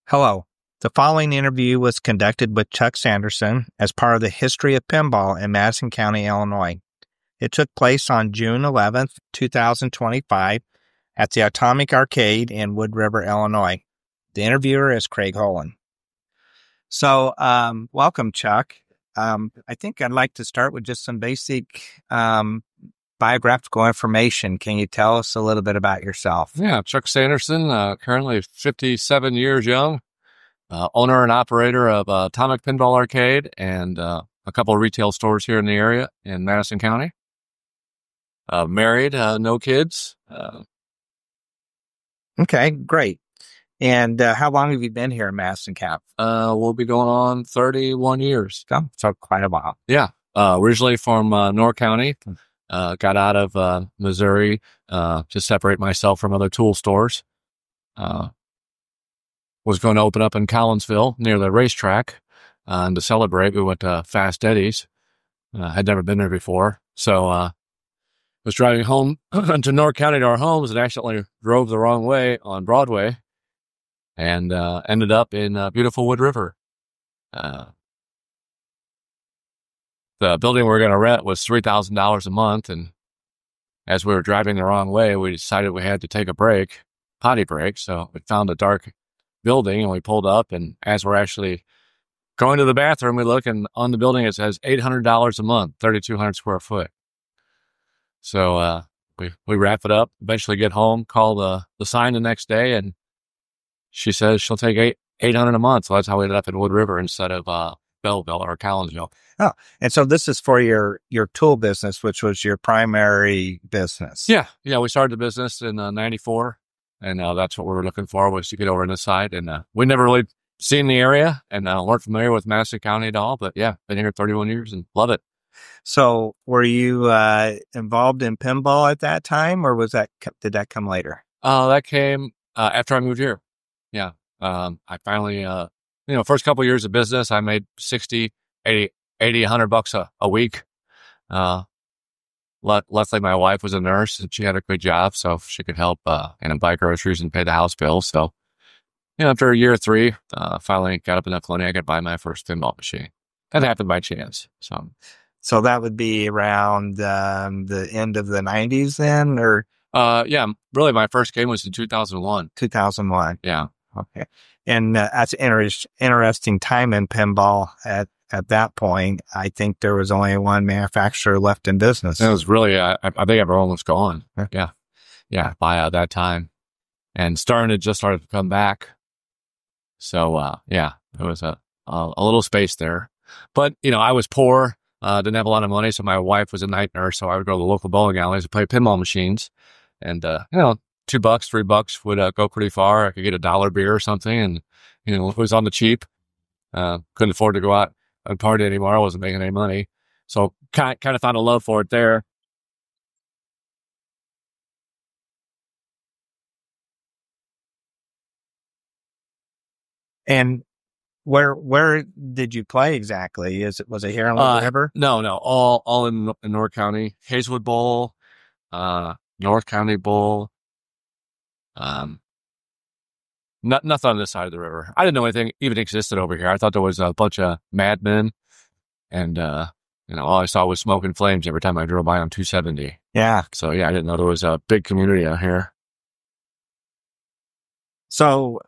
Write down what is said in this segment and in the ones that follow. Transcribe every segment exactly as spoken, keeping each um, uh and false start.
Hello. The following interview was conducted with Chuck Sanderson as part of the History of Pinball in Madison County, Illinois. It took place on June eleventh, twenty twenty-five at the Atomic Arcade in Wood River, Illinois. The interviewer is Craig Holen. So, um, welcome, Chuck. Um, I think I'd like to start with just some basic um, biographical information. Can you tell us a little bit about yourself? Yeah, Chuck Sanderson, uh, currently fifty-seven years young, uh, owner and operator of uh, Atomic Pinball Arcade and uh, a couple of retail stores here in the area in Madison County. Uh, married, uh, no kids. Uh, okay, great. And uh, how long have you been here in Madison County? Uh, we'll be going on thirty-one years. Oh, so quite a while. Yeah, uh, originally from uh, North County. Uh, got out of uh, Missouri uh, to separate myself from other tool stores. Uh, was going to open up in Collinsville near the racetrack. Uh, and to celebrate, we went to Fast Eddie's. Uh, had never been there before. So uh, was driving home to North County to our homes and accidentally drove the wrong way on Broadway and uh, ended up in uh, beautiful Wood River. Uh, The building we were going to rent was three thousand dollars a month, and as we were driving the wrong way, we decided we had to take a break, potty break, so we found a dark building, and we pulled up, and as we're actually going to the bathroom, we look, and on the building it says eight hundred dollars a month, thirty-two hundred square foot. So uh, we, we wrap it up, eventually get home, call the, the sign the next day, and she says she'll take eight, 800 a month, so that's how we ended up in Wood River instead of uh, Belleville or Collinsville. Oh, and so this is for your, your tool business, which was your primary business. Yeah. Yeah. We started the business in uh, ninety-four, and uh, that's what we were looking for, was to get over on this side. And uh, we never really seen the area and uh, weren't familiar with Madison County at all. But yeah, been here thirty-one years and love it. So were you uh, involved in pinball at that time, or was that, did that come later? Uh, that came uh, after I moved here. Yeah. Um, I finally, uh, you know, first couple of years of business, I made sixty, eighty, eighty, a hundred bucks a, a week. Uh, luckily my wife was a nurse and she had a good job, so she could help, uh, and buy groceries and pay the house bills. So, you know, after a year or three, uh, finally got up enough money I could buy my first pinball machine. That happened by chance. So, so that would be around, um, the end of the nineties then, or? Uh, yeah, really my first game was in two thousand one. two thousand one. Yeah. Okay. And uh, that's an inter- interesting time in pinball at, At that point. I think there was only one manufacturer left in business. It was really, I, I think everyone was gone. Yeah. Yeah. By uh, that time. And starting to just started to come back. So, uh, yeah, there was a, a, a little space there. But, you know, I was poor, uh, didn't have a lot of money. So my wife was a night nurse. So I would go to the local bowling alleys and play pinball machines. And, uh, you know, two bucks, three bucks would uh, go pretty far. I could get a dollar beer or something. And, you know, it was on the cheap. Uh, couldn't afford to go out and party anymore. I wasn't making any money. So kind, kind of found a love for it there. And where where did you play exactly? Is it was it here in Wood Uh, River? no, no, all all in, in North County. Hazelwood Bowl, uh, North County Bowl. Um, not, nothing on this side of the river. I didn't know anything even existed over here. I thought there was a bunch of madmen. And, uh, you know, all I saw was smoke and flames every time I drove by on two seventy. Yeah. So, yeah, I didn't know there was a big community out here. So,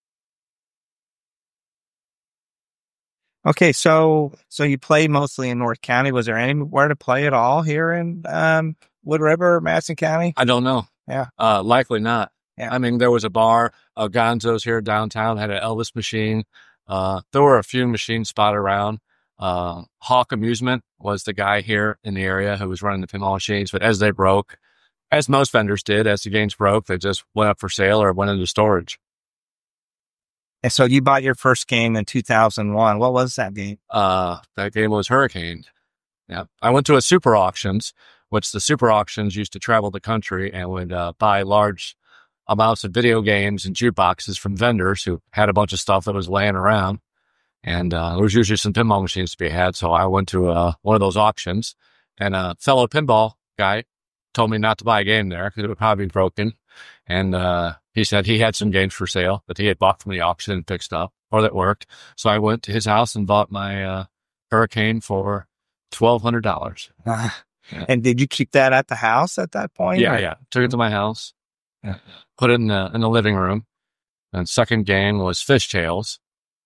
okay, so so you played mostly in North County. Was there anywhere to play at all here in um, Wood River, Madison County? I don't know. Yeah. Uh, likely not. Yeah. I mean, there was a bar, uh, Gonzo's here downtown, had an Elvis machine. Uh, there were a few machines spotted around. Uh, Hawk Amusement was the guy here in the area who was running the pinball machines, but as they broke, as most vendors did, as the games broke, they just went up for sale or went into storage. And so you bought your first game in two thousand one. What was that game? Uh, that game was Hurricane. Yeah. I went to a super auctions, which the super auctions used to travel the country and would, uh, buy large amounts of video games and jukeboxes from vendors who had a bunch of stuff that was laying around. And uh, there was usually some pinball machines to be had. So I went to uh, one of those auctions, and a fellow pinball guy told me not to buy a game there because it would probably be broken. And uh, he said he had some games for sale that he had bought from the auction and fixed up or that worked. So I went to his house and bought my uh, Hurricane for twelve hundred dollars. Uh, yeah. And did you keep that at the house at that point? Yeah, or? yeah. Took it to my house, yeah. Put it in the, in the living room. And second game was Fishtails.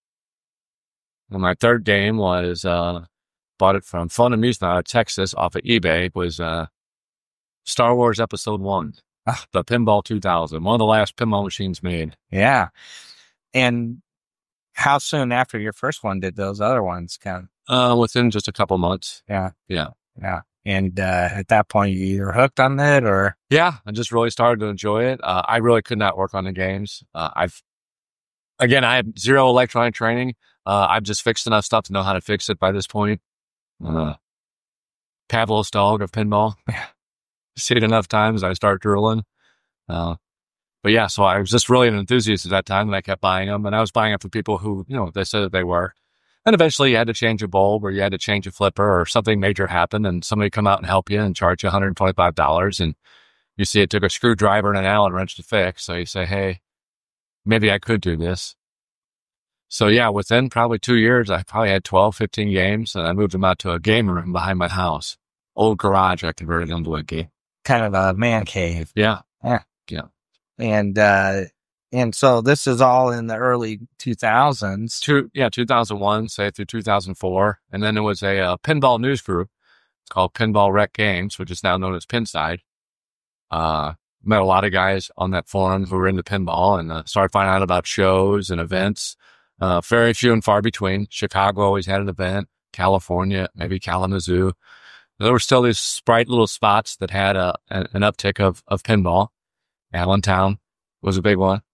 And my third game was, uh, bought it from Fun Amusement out of Texas off of eBay. It was uh, Star Wars Episode one, ah. the Pinball two thousand, one of the last pinball machines made. Yeah. And how soon after your first one did those other ones come? Uh, within just a couple months. Yeah. Yeah. Yeah. And uh, at that point, you either hooked on it or? Yeah, I just really started to enjoy it. Uh, I really could not work on the games. Uh, I've, again, I have zero electronic training. Uh, I've just fixed enough stuff to know how to fix it by this point. Uh, Pavlov's dog of pinball. See it enough times, I start drooling. Uh, but yeah, so I was just really an enthusiast at that time, and I kept buying them. And I was buying them for people who, you know, they said that they were. And eventually you had to change a bulb or you had to change a flipper or something major happened and somebody come out and help you and charge you one hundred twenty-five dollars. And you see it took a screwdriver and an Allen wrench to fix. So you say, hey, maybe I could do this. So yeah, within probably two years, I probably had twelve, fifteen games and I moved them out to a game room behind my house. Old garage, I converted into a game. Kind of a man cave. Yeah. Yeah. Yeah. And, uh, And so this is all in the early two thousands. Two, yeah, two thousand one, say through two thousand four. And then there was a uh, pinball news group. It's called Pinball Rec Games, which is now known as Pinside. Uh, met a lot of guys on that forum who were into pinball and uh, started finding out about shows and events. Uh, very few and far between. Chicago always had an event. California, maybe Kalamazoo. There were still these sprite little spots that had a, an, an uptick of, of pinball. Allentown was a big one.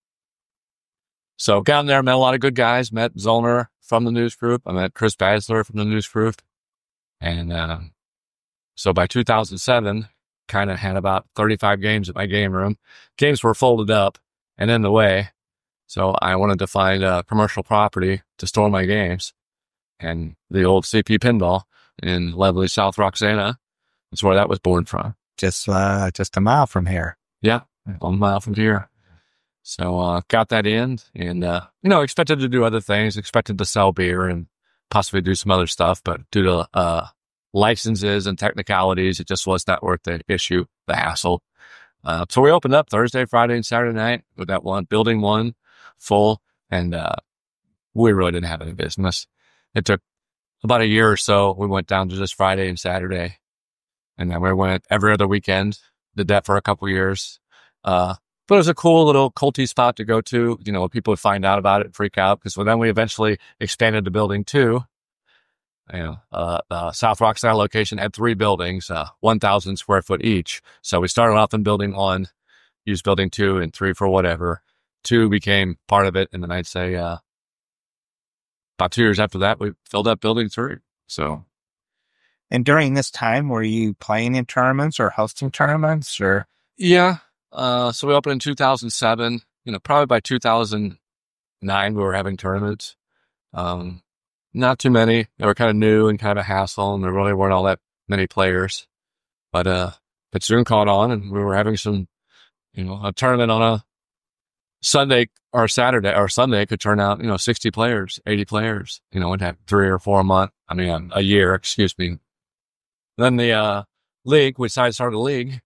So got in there, met a lot of good guys, met Zollner from the news group. I met Chris Basler from the news group. And uh, so by two thousand seven, kind of had about thirty-five games at my game room. Games were folded up and in the way. So I wanted to find a commercial property to store my games. And the old C P Pinball in lovely South Roxana is where that was born from. Just, uh, just a mile from here. Yeah, one mile from here. So, uh, got that in and, uh, you know, expected to do other things, expected to sell beer and possibly do some other stuff, but due to, uh, licenses and technicalities, it just was not worth the issue, the hassle. Uh, so we opened up Thursday, Friday, and Saturday night with that one, building one full, and, uh, we really didn't have any business. It took about a year or so. We went down to just Friday and Saturday, and then we went every other weekend, did that for a couple years. Uh, But it was a cool little culty spot to go to. You know, people would find out about it and freak out because well, then we eventually expanded the building too. You know, uh, uh, South Roxana location had three buildings, uh, one thousand square foot each. So we started off in building one, used building two and three for whatever. Two became part of it. And then I'd say, uh, about two years after that, we filled up building three. So. And during this time, were you playing in tournaments or hosting tournaments or? Yeah. Uh, so we opened in two thousand seven, you know, probably by two thousand nine, we were having tournaments. Um, not too many. They were kind of new and kind of a hassle and there really weren't all that many players, but, uh, it soon caught on and we were having some, you know, a tournament on a Sunday or Saturday or Sunday could turn out, you know, sixty players, eighty players, you know, we'd have three or four a month. I mean, a year, excuse me. Then the, uh, league, we decided to start a league.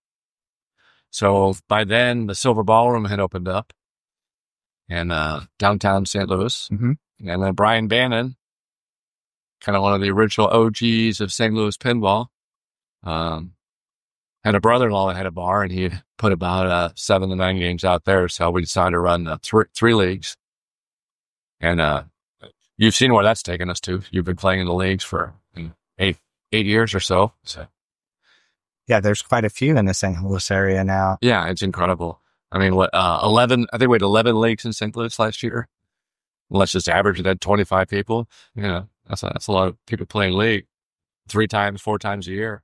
So by then, the Silver Ballroom had opened up in uh, downtown Saint Louis. Mm-hmm. And then Brian Bannon, kind of one of the original O Gs of Saint Louis pinball, um, had a brother-in-law that had a bar, and he put about uh, seven to nine games out there. So we decided to run uh, three, three leagues. And uh, you've seen where that's taken us to. You've been playing in the leagues for eight, eight years or so. So. Yeah, there's quite a few in the Saint Louis area now. Yeah, it's incredible. I mean, what, uh, eleven, I think we had eleven leagues in Saint Louis last year. Let's just average it at twenty-five people. You know, that's a, that's a lot of people playing league three times, four times a year.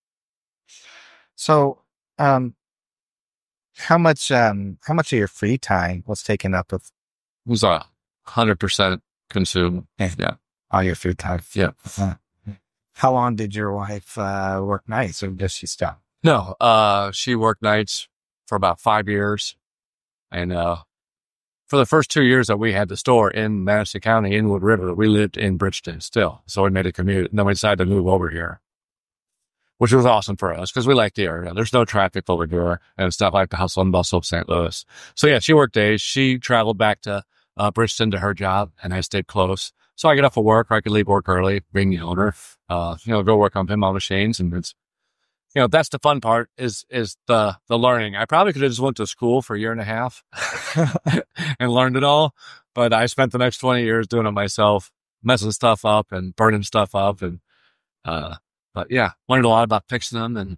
So, um, how much, um, how much of your free time was taken up with? It was a hundred percent consumed. Yeah. yeah. All your free time. Yeah. Uh, how long did your wife, uh, work nights or does she stop? No, uh, she worked nights for about five years. And uh, for the first two years that we had the store in Madison County, in Wood River, we lived in Bridgeton still. So we made a commute. And then we decided to move over here, which was awesome for us because we liked the area. There's no traffic over here and stuff like the hustle and bustle of Saint Louis. So yeah, she worked days. She traveled back to uh, Bridgeton to her job, and I stayed close. So I get off of work, or I could leave work early, bring the owner, uh, you know, go work on pinball machines. And it's, you know, that's the fun part is, is the, the learning. I probably could have just went to school for a year and a half and learned it all. But I spent the next twenty years doing it myself, messing stuff up and burning stuff up. And, uh, but yeah, learned a lot about fixing them and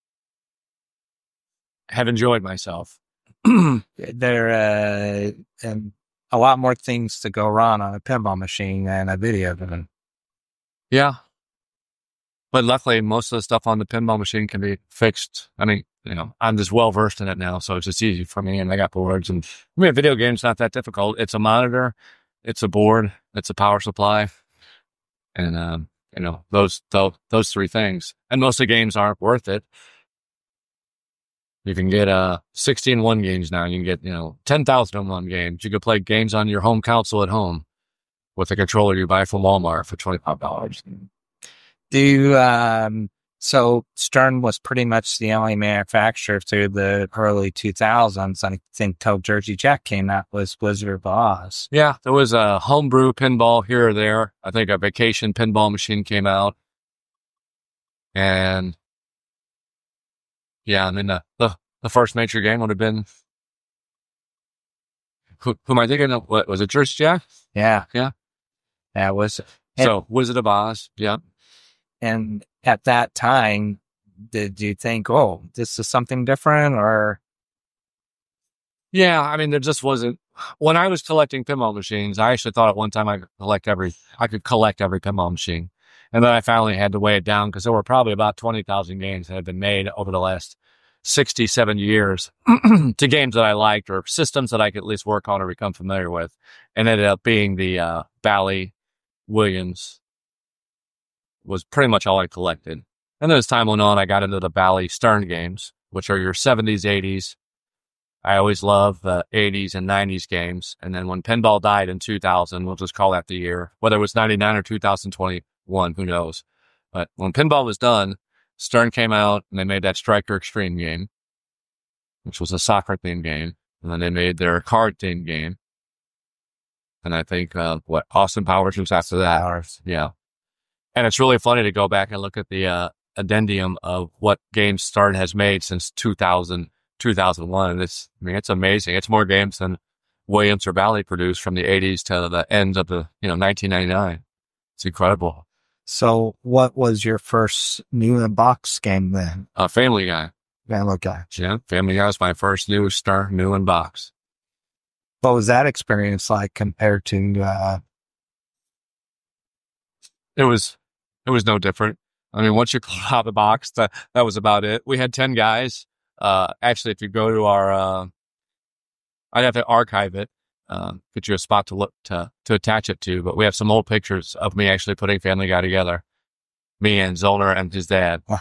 have enjoyed myself. There, uh, and a lot more things to go wrong on a pinball machine than a video game. Yeah. But luckily, most of the stuff on the pinball machine can be fixed. I mean, you know, I'm just well versed in it now, so it's just easy for me. And I got boards. And I mean, a video game's not that difficult. It's a monitor, it's a board, it's a power supply, and um, you know, those those those three things. And most of the games aren't worth it. You can get uh sixteen one games now. You can get, you know, ten thousand one games. You can play games on your home console at home with a controller you buy from Walmart for twenty-five dollars. Do you, um, so Stern was pretty much the only manufacturer through the early two thousands. I think till Jersey Jack came out was Wizard of Oz. Yeah, there was a homebrew pinball here or there. I think a vacation pinball machine came out. And yeah, and then the, the, the first major game would have been, who, who am I thinking of? What was it, Jersey Jack? Yeah. Yeah. That was. And, so Wizard of Oz. Yeah. And at that time, did you think, oh, this is something different or? Yeah, I mean, there just wasn't, when I was collecting pinball machines, I actually thought at one time I could collect every, I could collect every pinball machine. And then I finally had to weigh it down because there were probably about twenty thousand games that had been made over the last sixty, seventy years to games that I liked or systems that I could at least work on or become familiar with. And ended up being the uh, Bally Williams was pretty much all I collected. And then as time went on, I got into the Bally Stern games, which are your seventies, eighties. I always loved the eighties and nineties games. And then when pinball died in two thousand, we'll just call that the year, whether it was ninety-nine or two thousand twenty-one, who knows. But when pinball was done, Stern came out and they made that Striker Extreme game, which was a soccer themed game. And then they made their card themed game. And I think, uh, what, Austin Powers was after that. Powers. Yeah. And it's really funny to go back and look at the uh, addendum of what games Stern has made since two thousand, two thousand one. It's, I mean, it's amazing. It's more games than Williams or Bally produced from the eighties to the end of the, you know, nineteen ninety-nine. It's incredible. So what was your first new in box game then? Uh, Family Guy. Family Guy. Yeah, Family Guy was my first new Stern new in box. What was that experience like compared to? Uh... It was. It was no different. I mean, once you pull out the box, that, that was about it. We had ten guys. Uh, actually, if you go to our, uh, I'd have to archive it, uh, get you a spot to look, to, to attach it to, but we have some old pictures of me actually putting Family Guy together. Me and Zollner and his dad. Wow.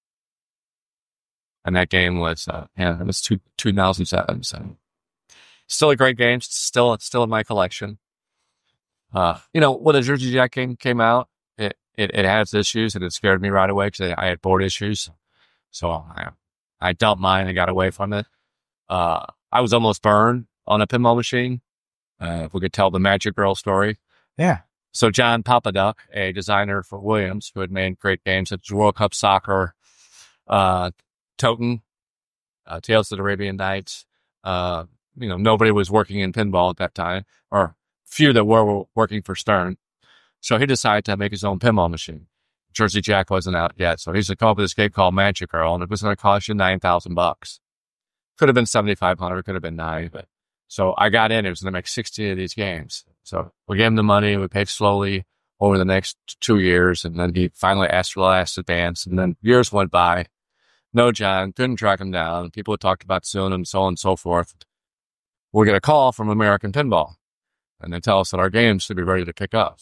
And that game was, uh, yeah, it was two, two thousand seven. So still a great game. Still, still in my collection. Uh, you know, when the Jersey Jack game came out, it, It, it has issues, and it scared me right away because I had board issues. So I, I dumped mine and got away from it. Uh, I was almost burned on a pinball machine. Uh, if we could tell the Magic Girl story. Yeah. So John Papaduck, a designer for Williams, who had made great games such as World Cup Soccer, uh, Toten, uh, Tales of the Arabian Nights. Uh, you know, nobody was working in pinball at that time, or few that were, were working for Stern. So he decided to make his own pinball machine. Jersey Jack wasn't out yet, so he said, come up with this game called Magic Girl, and it was going to cost you nine thousand bucks. Could have been seventy-five hundred, could have been nine, but so I got in. It was going to make sixty of these games. So we gave him the money. We paid slowly over the next two years, and then he finally asked for the last advance. And then years went by. No, John, couldn't track him down. People had talked about soon, and so on and so forth. We get a call from American Pinball, and they tell us that our games should be ready to pick up.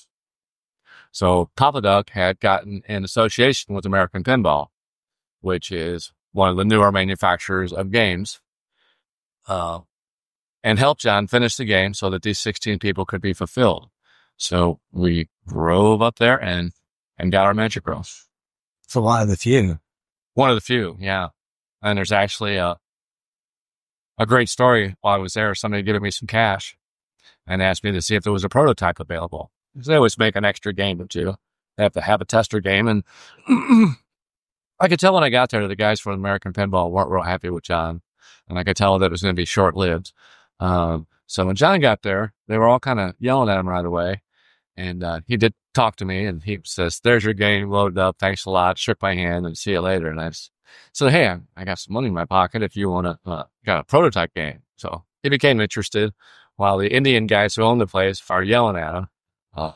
So Papaduck had gotten in association with American Pinball, which is one of the newer manufacturers of games, uh, and helped John finish the game so that these sixteen people could be fulfilled. So we drove up there and, and got our Magic Girl. It's one of the few. One of the few, yeah. And there's actually a, a great story while I was there. Somebody giving me some cash and asked me to see if there was a prototype available. They always make an extra game or two. They have to have a tester game. And I could tell when I got there, the guys from American Pinball weren't real happy with John. And I could tell that it was going to be short-lived. Um, so when John got there, they were all kind of yelling at him right away. And uh, he did talk to me, and he says, "There's your game loaded up. Thanks a lot." Shook my hand and see you later. And I said, "Hey, I, I got some money in my pocket if you want to, uh, got a prototype game." So he became interested while the Indian guys who owned the place are yelling at him. Uh,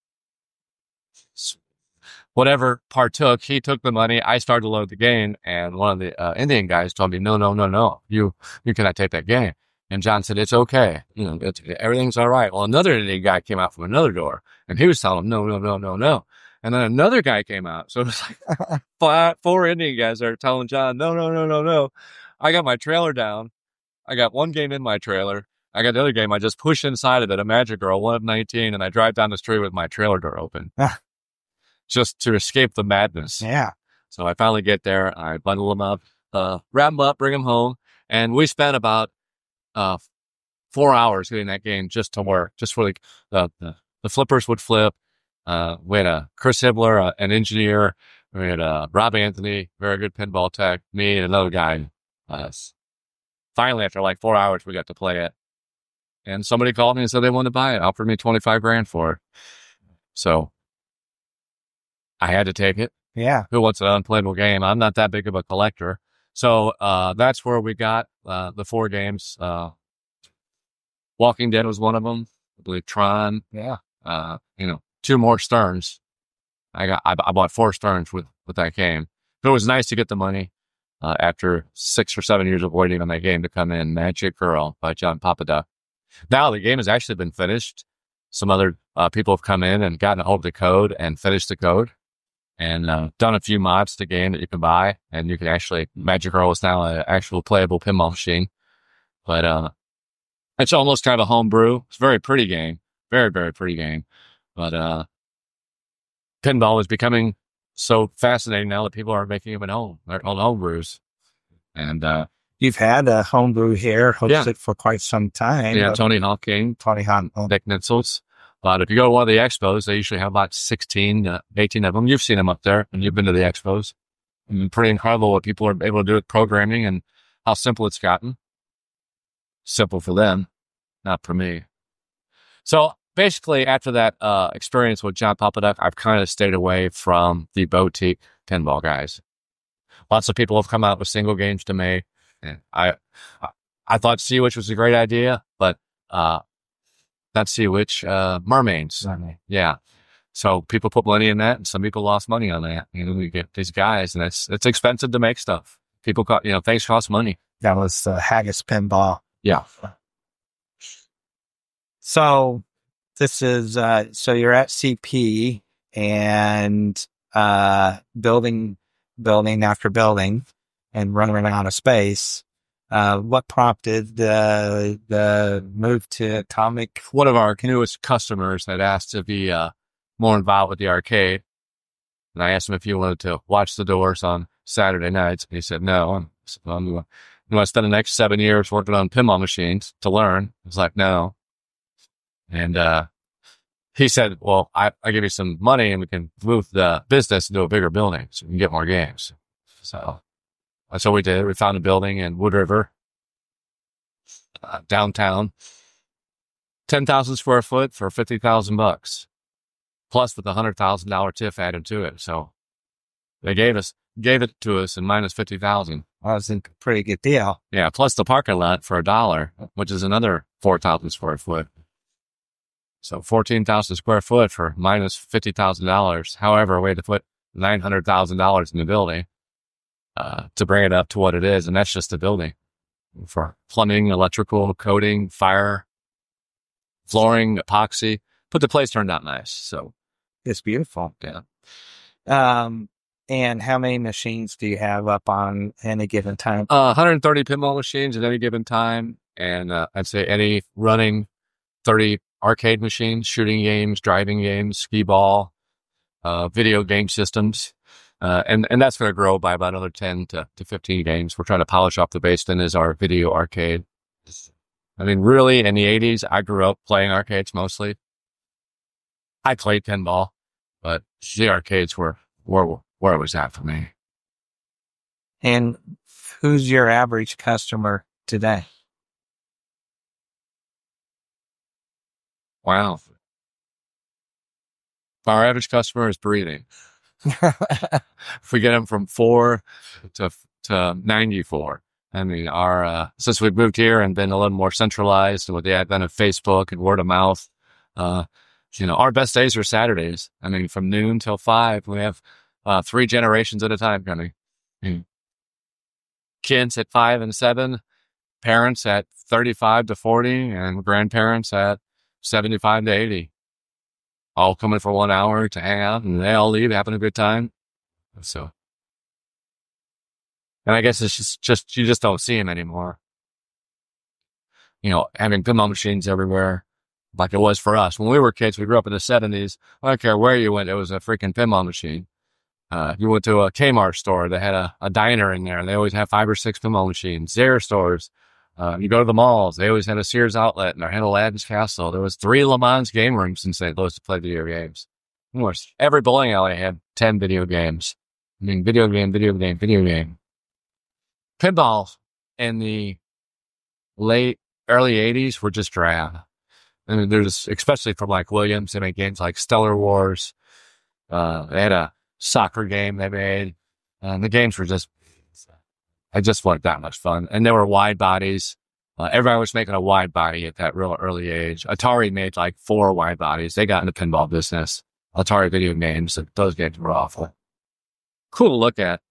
whatever partook, he took the money. I started to load the game, and one of the uh, Indian guys told me, no, no, no, no, you, you cannot take that game. And John said, "It's okay. You know, it's, everything's all right." Well, another Indian guy came out from another door, and he was telling him, no, no, no, no, no. And then another guy came out. So it was like five, four Indian guys are telling John, no, no, no, no, no. I got my trailer down. I got one game in my trailer. I got the other game. I just push inside of it, a Magic Girl, one of nineteen, and I drive down the street with my trailer door open just to escape the madness. Yeah. So I finally get there. I bundle them up, uh, wrap them up, bring them home. And we spent about uh, four hours getting that game just to work, just for like the, the, the flippers would flip. Uh, we had a Chris Hibbler, uh, an engineer. We had uh, Rob Anthony, very good pinball tech. Me and another guy. Uh, finally, after like four hours, we got to play it. And somebody called me and said they wanted to buy it, offered me twenty-five grand for it. So I had to take it. Yeah. Who wants an unplayable game? I'm not that big of a collector. So uh, that's where we got uh, the four games. Uh, Walking Dead was one of them. I believe Tron. Yeah. Uh, you know, two more Sterns. I got. I, I bought four Sterns with, with that game. But it was nice to get the money uh, after six or seven years of waiting on that game to come in. Magic Girl by John Papaduck. Now the game has actually been finished. Some other uh, people have come in and gotten a hold of the code and finished the code. And uh, done a few mods to the game that you can buy, and you can actually, Magic Girl is now an actual playable pinball machine. But uh, it's almost kind of a homebrew. It's a very pretty game, very, very pretty game. But uh, pinball is becoming so fascinating now that people are making them at home, their own homebrews. And uh, you've had a homebrew here, hosted yeah. for quite some time. Yeah, Tony Hawking, Tony Hawking, Nick Nitzels. But if you go to one of the expos, they usually have about sixteen, uh, eighteen of them. You've seen them up there, and you've been to the expos. And pretty incredible what people are able to do with programming and how simple it's gotten. Simple for them, not for me. So basically, after that uh, experience with John Papaduck, I've kind of stayed away from the boutique pinball guys. Lots of people have come out with single games to me. And I, I thought Sea Witch was a great idea, but uh, Not Sea Witch, uh, Mermaids. Mermaid. Yeah. So people put money in that, and some people lost money on that. You know, we get these guys, and it's it's expensive to make stuff. People, co- you know, things cost money. That was uh, Haggis Pinball. Yeah. So this is uh, so you're at C P and uh, building, building after building, and running out of space. Uh, what prompted the the move to Atomic? One of our newest customers had asked to be uh, more involved with the arcade. And I asked him if he wanted to watch the doors on Saturday nights. And he said, no. And I said, well, I'm going to spend the next seven years working on pinball machines to learn. I was like, no. And uh, he said, well, I, I give you some money and we can move the business into a bigger building so we can get more games. So that's what we did. We found a building in Wood River, uh, downtown, ten thousand square foot for fifty thousand bucks, plus with a hundred thousand dollar TIF added to it. So they gave us, gave it to us in minus fifty thousand. That was a pretty good deal. Yeah. Plus the parking lot for a dollar, which is another four thousand square foot. So fourteen thousand square foot for minus fifty thousand dollars. However, we had to put nine hundred thousand dollars in the building. Uh, to bring it up to what it is, and that's just the building for plumbing, electrical, coating, fire, flooring, epoxy. But the place turned out nice, so it's beautiful. Yeah. Um, And how many machines do you have up on any given time? Uh, one hundred thirty pinball machines at any given time. And uh, I'd say any running thirty arcade machines, shooting games, driving games, skee ball, uh, video game systems. Uh, and, and that's going to grow by about another ten to fifteen games. We're trying to polish off the base then is our video arcade. I mean, really, in the eighties, I grew up playing arcades mostly. I played pinball, but the arcades were, were where it was at for me. And who's your average customer today? Wow. Our average customer is breathing. If we get them from four to to ninety-four. I mean, our uh, since we've moved here and been a little more centralized with the advent of Facebook and word of mouth, uh, you know, our best days are Saturdays. I mean, from noon till five, we have uh, three generations at a time coming. Mm. Kids at five and seven, parents at thirty-five to forty, and grandparents at seventy-five to eighty. All coming for one hour to hang out, and they all leave having a good time. So, and I guess it's just, just you just don't see them anymore. You know, having pinball machines everywhere, like it was for us when we were kids. We grew up in the seventies. I don't care where you went; it was a freaking pinball machine. Uh, you went to a Kmart store; they had a, a diner in there, and they always have five or six pinball machines. Zare stores. Uh, you go to the malls, they always had a Sears outlet, and they had Aladdin's Castle. There was three Le Mans game rooms in Saint Louis to play video games. Of course, every bowling alley had ten video games. I mean, video game, video game, video game. Pinball in the late, early eighties were just drab. I mean, there's, especially from like Williams, they made games like Stellar Wars. Uh, they had a soccer game they made. And the games were just, I just weren't that much fun. And they were wide bodies. Uh, everybody was making a wide body at that real early age. Atari made like four wide bodies. They got in the pinball business. Atari video games, those games were awful. Cool to look at.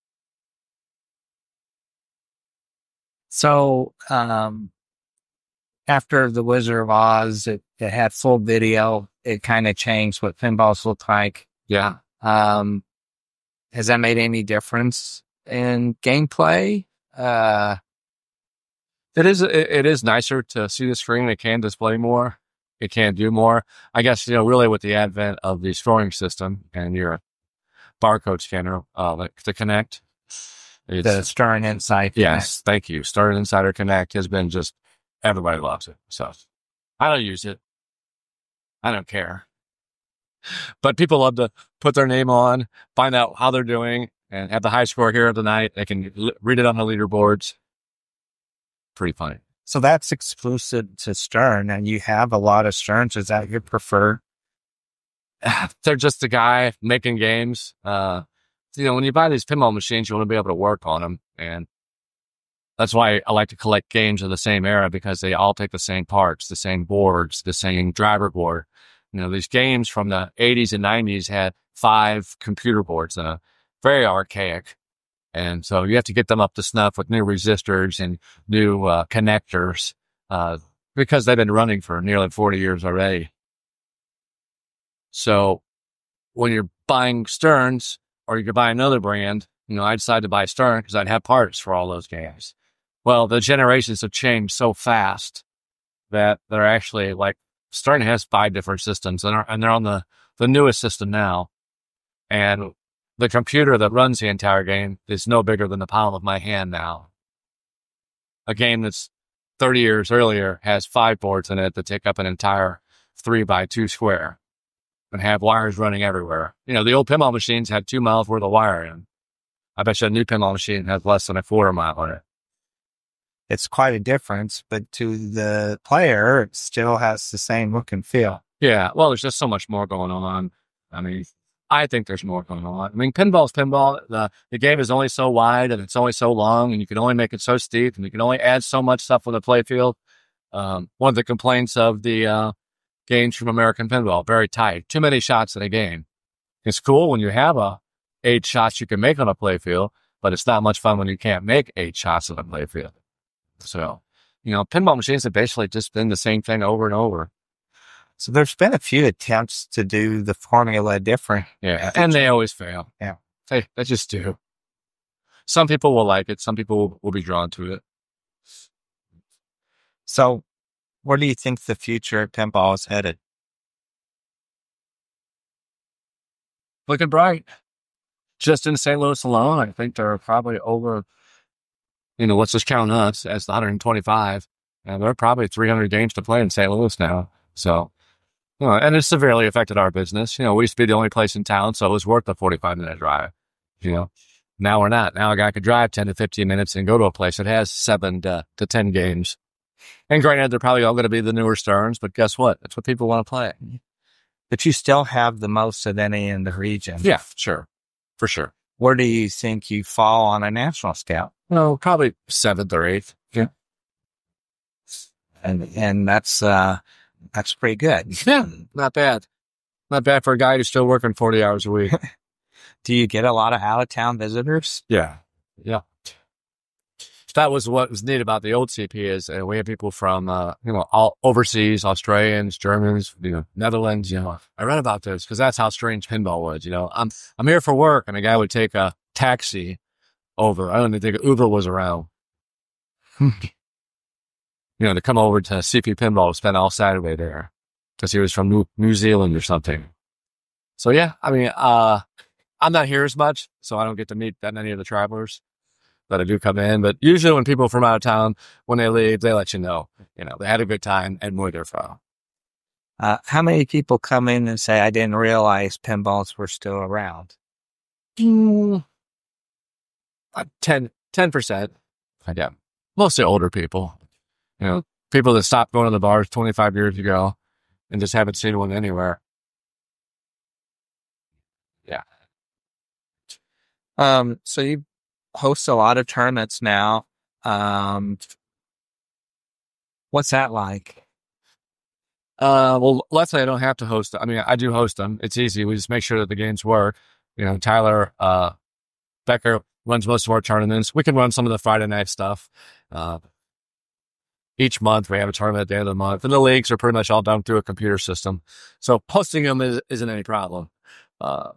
So, um, after The Wizard of Oz, it, it had full video. It kind of changed what pinballs look like. Yeah. Um, has that made any difference in gameplay? Uh, it is, it, it is nicer to see the screen. It can display more. It can do more. I guess, you know, really with the advent of the scoring system and your barcode scanner, uh, like the Connect. It's, the Stern Insight. Yes. Connect. Thank you. Stern Insider Connect has been just, everybody loves it. So I don't use it. I don't care. But people love to put their name on, find out how they're doing, and have the high score here of the night. They can l- read it on the leaderboards. Pretty funny. So that's exclusive to Stern, and you have a lot of Sterns. Is that your preferred? They're just a guy making games. Uh, you know, when you buy these pinball machines, you want to be able to work on them. And that's why I like to collect games of the same era, because they all take the same parts, the same boards, the same driver board. You know, these games from the eighties and nineties had five computer boards, uh, very archaic. And so you have to get them up to snuff with new resistors and new uh, connectors, uh, because they've been running for nearly forty years already. So when you're buying Sterns, or you could buy another brand, you know, I decided to buy Stern because I'd have parts for all those games. Well, the generations have changed so fast that they're actually like, Stern has five different systems, and, are, and they're on the, the newest system now. And the computer that runs the entire game is no bigger than the palm of my hand now. A game that's thirty years earlier has five boards in it that take up an entire three by two square and have wires running everywhere. You know, the old pinball machines had two miles worth of wire in. I bet you a new pinball machine has less than a quarter mile on it. It's quite a difference, but to the player, it still has the same look and feel. Yeah, well, there's just so much more going on. I mean, I think there's more going on. I mean, pinball's pinball. The, the game is only so wide, and it's only so long, and you can only make it so steep, and you can only add so much stuff on the playfield. Um, one of the complaints of the uh, games from American Pinball, very tight. Too many shots in a game. It's cool when you have a eight shots you can make on a playfield, but it's not much fun when you can't make eight shots on a playfield. So, you know, pinball machines have basically just been the same thing over and over. So there's been a few attempts to do the formula different. Yeah, and they always fail. Yeah. They, they just do. Some people will like it. Some people will, will be drawn to it. So where do you think the future of pinball is headed? Looking bright. Just in Saint Louis alone, I think there are probably over, you know, let's just count us as the one hundred twenty-five. And there are probably three hundred games to play in Saint Louis now. So, you know, and it's severely affected our business. You know, we used to be the only place in town, so it was worth the forty-five minute drive. You know, now we're not. Now a guy could drive ten to fifteen minutes and go to a place that has seven to, to ten games. And granted, they're probably all going to be the newer Sterns, but guess what? That's what people want to play. But you still have the most of any in the region. Yeah, sure. For sure. Where do you think you fall on a national scale? No, probably seventh or eighth. Yeah. And and that's uh that's pretty good. Yeah, not bad. Not bad for a guy who's still working forty hours a week. Do you get a lot of out of town visitors? Yeah. Yeah. That was what was neat about the old C P is uh, we had people from, uh, you know, all overseas, Australians, Germans, you know, Netherlands, you know. I read about this because that's how strange pinball was, you know. I'm, I'm here for work, and a guy would take a taxi over. I don't even think Uber was around. you know, to come over to C P Pinball, spend all Saturday there because he was from New, New Zealand or something. So, yeah, I mean, uh, I'm not here as much, so I don't get to meet that many of the travelers that I do come in. But usually when people from out of town, when they leave, they let you know, you know, they had a good time and where they're from. Uh, how many people come in and say, I didn't realize pinballs were still around? Mm, uh, ten, ten percent. Yeah. Mostly older people, you know, people that stopped going to the bars twenty-five years ago and just haven't seen one anywhere. Yeah. Um, so you host a lot of tournaments now. Um, what's that like? Uh, well, luckily I don't have to host. I mean, I do host them. It's easy. We just make sure that the games work. You know, Tyler, uh, Becker runs most of our tournaments. We can run some of the Friday night stuff. Uh, each month we have a tournament at the end of the month, and the leagues are pretty much all done through a computer system. So hosting them is, isn't any problem. Uh,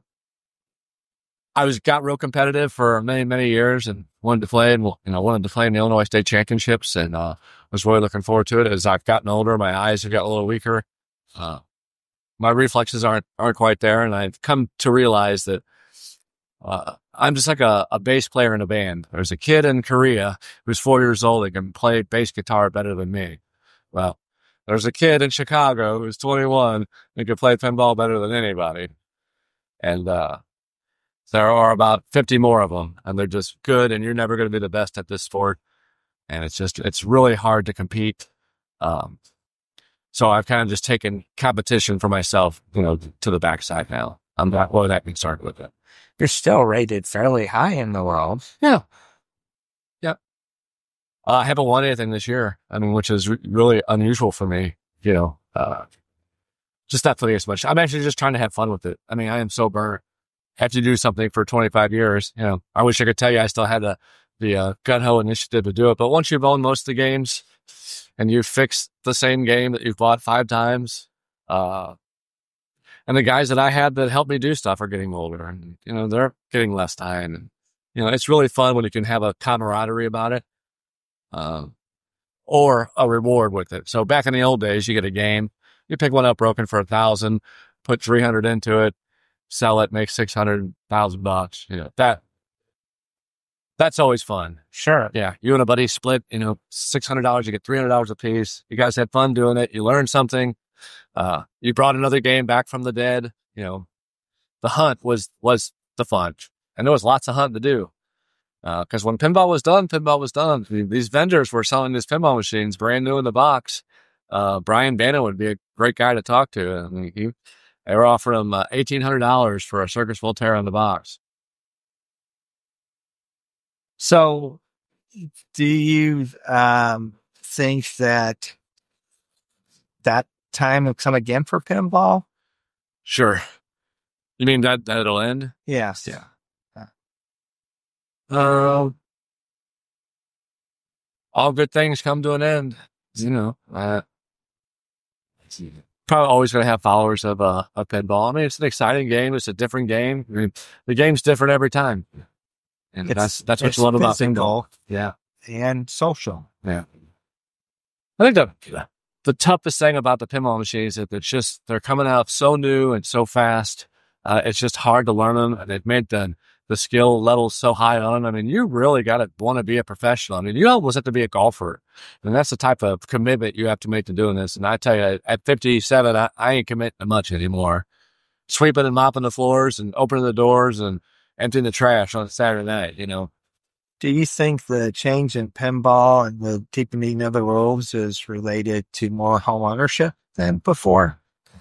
I was got real competitive for many, many years and wanted to play and, you know, wanted to play in the Illinois State Championships, and uh, was really looking forward to it. As I've gotten older, my eyes have got a little weaker. Uh, my reflexes aren't aren't quite there, and I've come to realize that uh, I'm just like a, a bass player in a band. There's a kid in Korea who's four years old that can play bass guitar better than me. Well, there's a kid in Chicago who's twenty-one who can play pinball better than anybody. And uh, there are about fifty more of them, and they're just good, and you're never going to be the best at this sport. And it's just, it's really hard to compete. Um, so I've kind of just taken competition for myself, you know, to the backside now. I'm not well that concerned with it. You're still rated fairly high in the world. Yeah. Yeah. Uh, I haven't won anything this year. I mean, which is re- really unusual for me, you know, uh, just not playing as much. I'm actually just trying to have fun with it. I mean, I am so burnt. Have to do something for twenty-five years. You know, I wish I could tell you I still had the, the uh, gun-ho initiative to do it. But once you've owned most of the games and you've fixed the same game that you've bought five times, uh, and the guys that I had that helped me do stuff are getting older, and, you know, they're getting less time. And, you know, it's really fun when you can have a camaraderie about it, uh, or a reward with it. So back in the old days, you get a game, you pick one up broken for a thousand, put three hundred into it, sell it, make six hundred thousand bucks. You know, that, that's always fun. Sure. Yeah. You and a buddy split, you know, six hundred dollars, you get three hundred dollars a piece. You guys had fun doing it. You learned something. Uh, you brought another game back from the dead. You know, the hunt was, was the fun. And there was lots of hunting to do. Uh, cause when pinball was done, pinball was done. These vendors were selling these pinball machines brand new in the box. Uh, Brian Bannon would be a great guy to talk to. I mean, he, they were offering him uh, eighteen hundred dollars for a Circus Voltaire in the box. So do you um, think that that time will come again for pinball? Sure. You mean that, that it'll end? Yes. Yeah. Uh, all good things come to an end. You know, uh, probably always going to have followers of uh, of pinball. I mean, it's an exciting game. It's a different game. I mean, the game's different every time, and It's- that's that's what it's you love about physical. pinball. Yeah, And social. yeah. I think the the toughest thing about the pinball machines is it's just they're coming out so new and so fast. Uh, it's just hard to learn them, and it made the the skill level so high on them. I mean, you really got to want to be a professional. I mean, you almost have to be a golfer, and that's the type of commitment you have to make to doing this. And I tell you, at fifty-seven, I, I ain't committing to much anymore. Sweeping and mopping the floors and opening the doors and emptying the trash on a Saturday night, you know. Do you think the change in pinball and the deepening of the rules is related to more home ownership than before?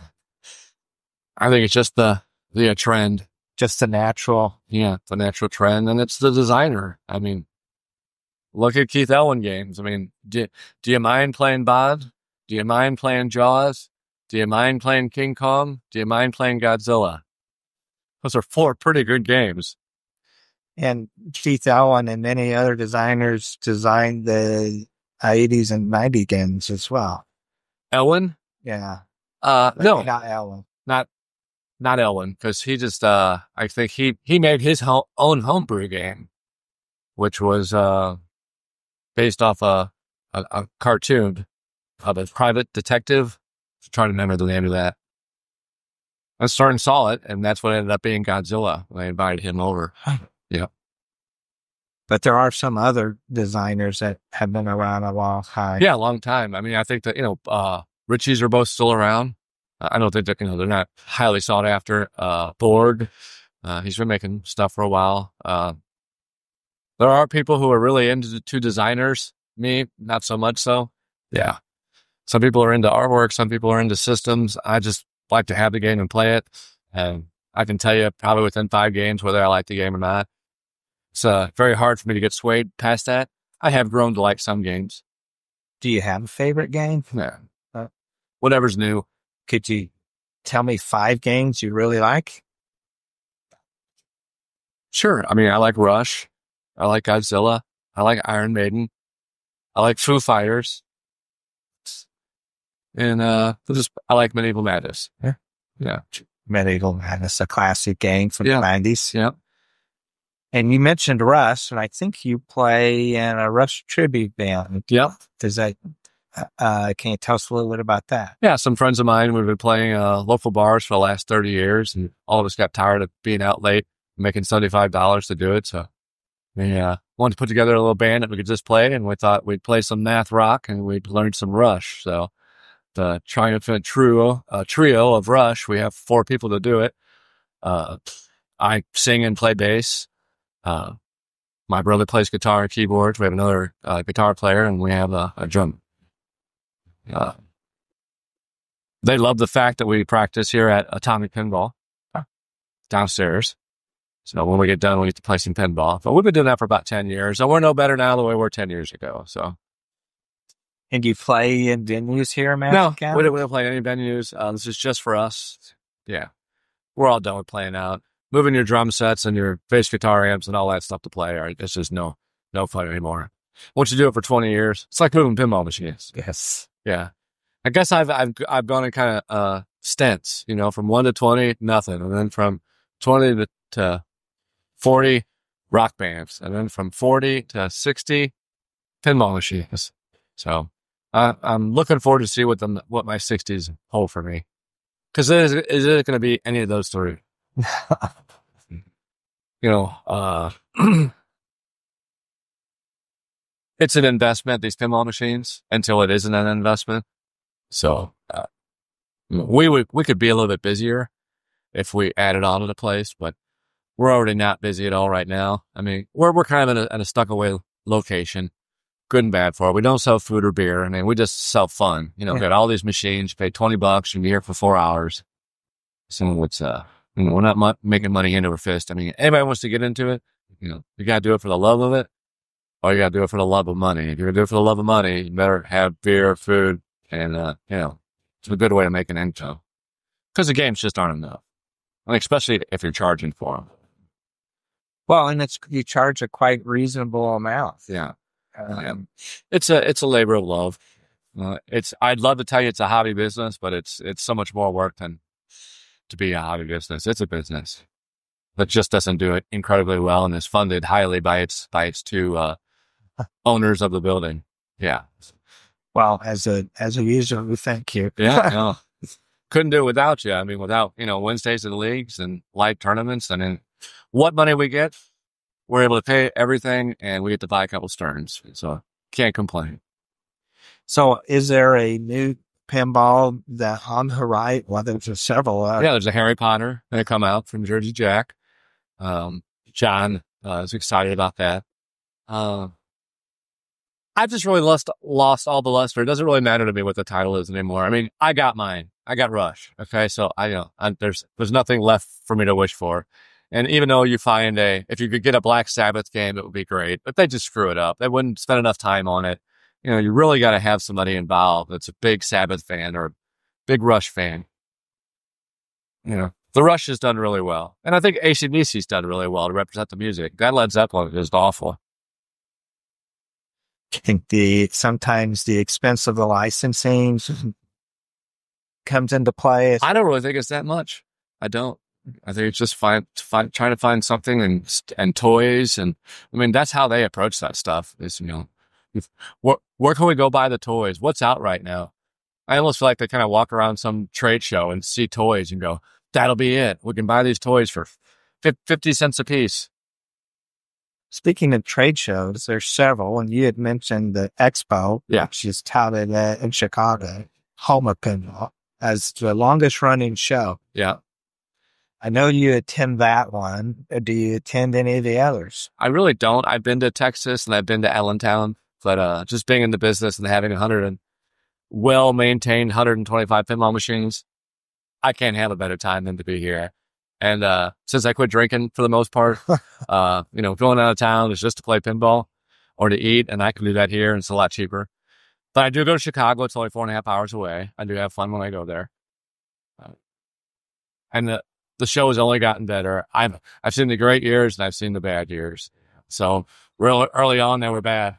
I think it's just the the uh, trend. Just the natural. Yeah, the natural trend, and it's the designer. I mean, look at Keith Elwin games. I mean, do, do you mind playing Bod? Do you mind playing Jaws? Do you mind playing King Kong? Do you mind playing Godzilla? Those are four pretty good games. And Keith Elwin and many other designers designed the eighties and nineties games as well. Elwin? Yeah. Uh, no, Not Elwin. not not Elwin, because he just uh, I think he he made his ho- own homebrew game, which was uh, based off a, a a cartoon of a private detective. I'm trying to remember the name of that. I started and saw it, and that's what ended up being Godzilla. I invited him over. Yeah. But there are some other designers that have been around a long time. Yeah, a long time. I mean, I think that, you know, uh, Ritchie's are both still around. Uh, I don't think that, you know, they're not highly sought after. Uh, Borg, uh, he's been making stuff for a while. Uh, there are people who are really into to designers. Me, not so much so. Yeah. Some people are into artwork. Some people are into systems. I just like to have the game and play it. And I can tell you probably within five games whether I like the game or not. It's uh, very hard for me to get swayed past that. I have grown to like some games. Do you have a favorite game? Yeah. Uh, Whatever's new. Could you tell me five games you really like? Sure. I mean, I like Rush. I like Godzilla. I like Iron Maiden. I like Foo Fighters. And uh, just I like Medieval Madness. Yeah. Yeah. Medieval Madness, a classic game from Yeah. the nineties. Yeah. And you mentioned Rush, and I think you play in a Rush tribute band. Yeah. Does that, uh, can you tell us a little bit about that? Yeah. Some friends of mine, we've been playing uh, local bars for the last thirty years, and all of us got tired of being out late, making seventy-five dollars to do it. So we uh, wanted to put together a little band that we could just play, and we thought we'd play some math rock and we'd learn some Rush. So the triumphant trio, uh, trio of Rush, we have four people to do it. Uh, I sing and play bass. Uh, my brother plays guitar and keyboards. We have another uh, guitar player, and we have a, a drum. Uh, they love the fact that we practice here at Atomic Pinball downstairs. So when we get done, we get to play some pinball. But we've been doing that for about ten years. So we're no better now than we were ten years ago. So. And you play in venues here in No, Madison County? we don't, we don't play any venues. Uh, this is just for us. Yeah. We're all done with playing out. Moving your drum sets and your bass guitar amps and all that stuff to play, are, it's just no no fun anymore. Once you do it for twenty years, it's like moving pinball machines. Yes. Yeah. I guess I've I've I've gone in kind of uh, stints, you know, from one to twenty, nothing. And then from twenty to, to forty, rock bands. And then from forty to sixty, pinball machines. So uh, I'm looking forward to see what the what my sixties hold for me. Because is, is it going to be any of those three? You know, uh, it's an investment, these pinball machines, until it isn't an investment. So uh, we would we could be a little bit busier if we added on to the place, but we're already not busy at all right now. I mean, we're we're kind of in a, in a stuck away location, good and bad for it. We don't sell food or beer. I mean, we just sell fun. You know, Yeah. we got all these machines, you pay twenty bucks, you're here for four hours. So it's uh. You know, we're not mu- making money hand over fist. I mean, anybody wants to get into it, you know, you got to do it for the love of it, or you got to do it for the love of money. If you're going to do it for the love of money, you better have beer, food, and, uh, you know, it's a good way to make an income. Because the games just aren't enough. I mean, especially if you're charging for them. Well, and it's you charge a quite reasonable amount. Yeah. Um, It's a, it's a labor of love. Uh, it's, I'd love to tell you it's a hobby business, but it's, it's so much more work than to be a hobby business. It's a business that just doesn't do it incredibly well and is funded highly by its, by its two, uh, owners of the building. Yeah. Well, as a, as a user, we thank you. Yeah. No, couldn't do it without you. I mean, without, you know, Wednesdays and leagues and live tournaments, and then what money we get, we're able to pay everything and we get to buy a couple Stearns. So can't complain. So is there a new pinball that on the right? Well, there's several. Uh, Yeah. There's a Harry Potter that come out from Jersey Jack. Um, John uh, is excited about that. Uh, I've just really lost, lost all the luster. It doesn't really matter to me what the title is anymore. I mean, I got mine. I got Rush. Okay. So I, you know, I, there's, there's nothing left for me to wish for. And even though you find a, if you could get a Black Sabbath game, it would be great, but they just screw it up. They wouldn't spend enough time on it. You know, you really got to have somebody involved that's a big Sabbath fan or a big Rush fan. You know, the Rush has done really well. And I think A C D C's done really well to represent the music. That Led Zeppelin is just awful. I think the, sometimes the expense of the licensing comes into play. I don't really think it's that much. I don't. I think it's just find, find, trying to find something and, and toys. And I mean, that's how they approach that stuff is, you know, if, where, where can we go buy the toys? What's out right now? I almost feel like they kind of walk around some trade show and see toys and go, that'll be it. We can buy these toys for fifty cents a piece. Speaking of trade shows, there's several, and you had mentioned the Expo, Yeah. which is touted uh, in Chicago, home of pinball, as the longest running show. Yeah. I know you attend that one. Do you attend any of the others? I really don't. I've been to Texas and I've been to Allentown, but uh, just being in the business and having a hundred and well-maintained one hundred twenty-five pinball machines, I can't have a better time than to be here. And uh, since I quit drinking for the most part, uh, you know, going out of town is just to play pinball or to eat, and I can do that here, and it's a lot cheaper. But I do go to Chicago. It's only four and a half hours away. I do have fun when I go there. Uh, and the the show has only gotten better. I've I've seen the great years and I've seen the bad years. So real early on, they were bad.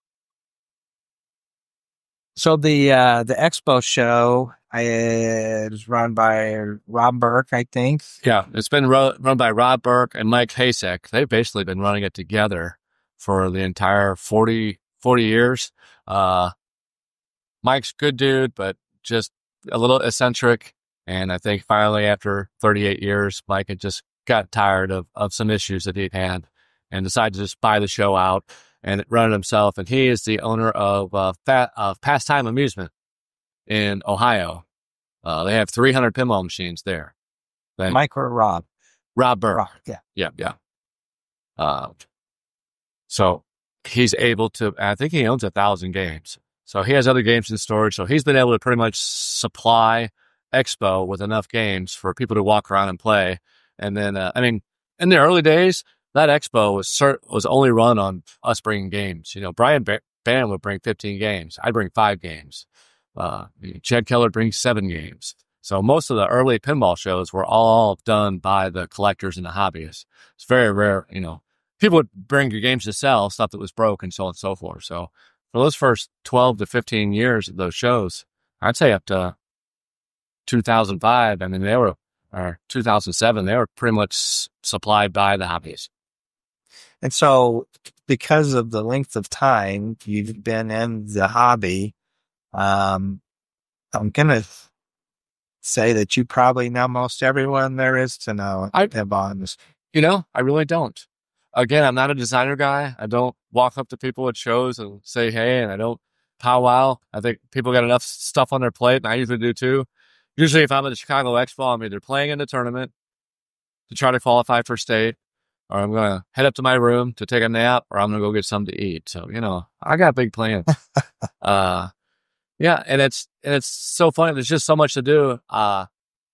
So the uh, the Expo show uh, is run by Rob Burke, I think. Yeah, it's been ru- run by Rob Burke and Mike Hasek. They've basically been running it together for the entire forty, forty years. Uh, Mike's a good dude, but just a little eccentric. And I think finally, after thirty-eight years, Mike had just got tired of, of some issues that he'd had and decided to just buy the show out and run it himself. And he is the owner of uh, Fat, of Pastime Amusement in Ohio. Uh, they have three hundred pinball machines there. Then Mike or Rob? Rob Burke. Rob, yeah. Yeah, yeah. Uh, so he's able to, I think he owns a thousand games. So he has other games in storage. So he's been able to pretty much supply Expo with enough games for people to walk around and play. And then, uh, I mean, in the early days, that Expo was cert- was only run on us bringing games. You know, Brian ba- Bannon would bring fifteen games. I'd bring five games. Uh, Chad Keller brings seven games. So most of the early pinball shows were all done by the collectors and the hobbyists. It's very rare, you know, people would bring your games to sell, stuff that was broke and so on and so forth. So for those first twelve to fifteen years of those shows, I'd say up to two thousand five, I mean, they were, or two thousand seven, they were pretty much s- supplied by the hobbyists. And so because of the length of time you've been in the hobby, um, I'm going to say that you probably know most everyone there is to know I- at pinball. You know, I really don't. Again, I'm not a designer guy. I don't walk up to people at shows and say, hey, and I don't powwow. I think people got enough stuff on their plate, and I usually do too. Usually if I'm at the Chicago Expo, I'm either playing in the tournament to try to qualify for state, or I'm going to head up to my room to take a nap, or I'm going to go get something to eat. So, you know, I got big plans. uh, yeah. And it's, and it's so funny. There's just so much to do. Uh,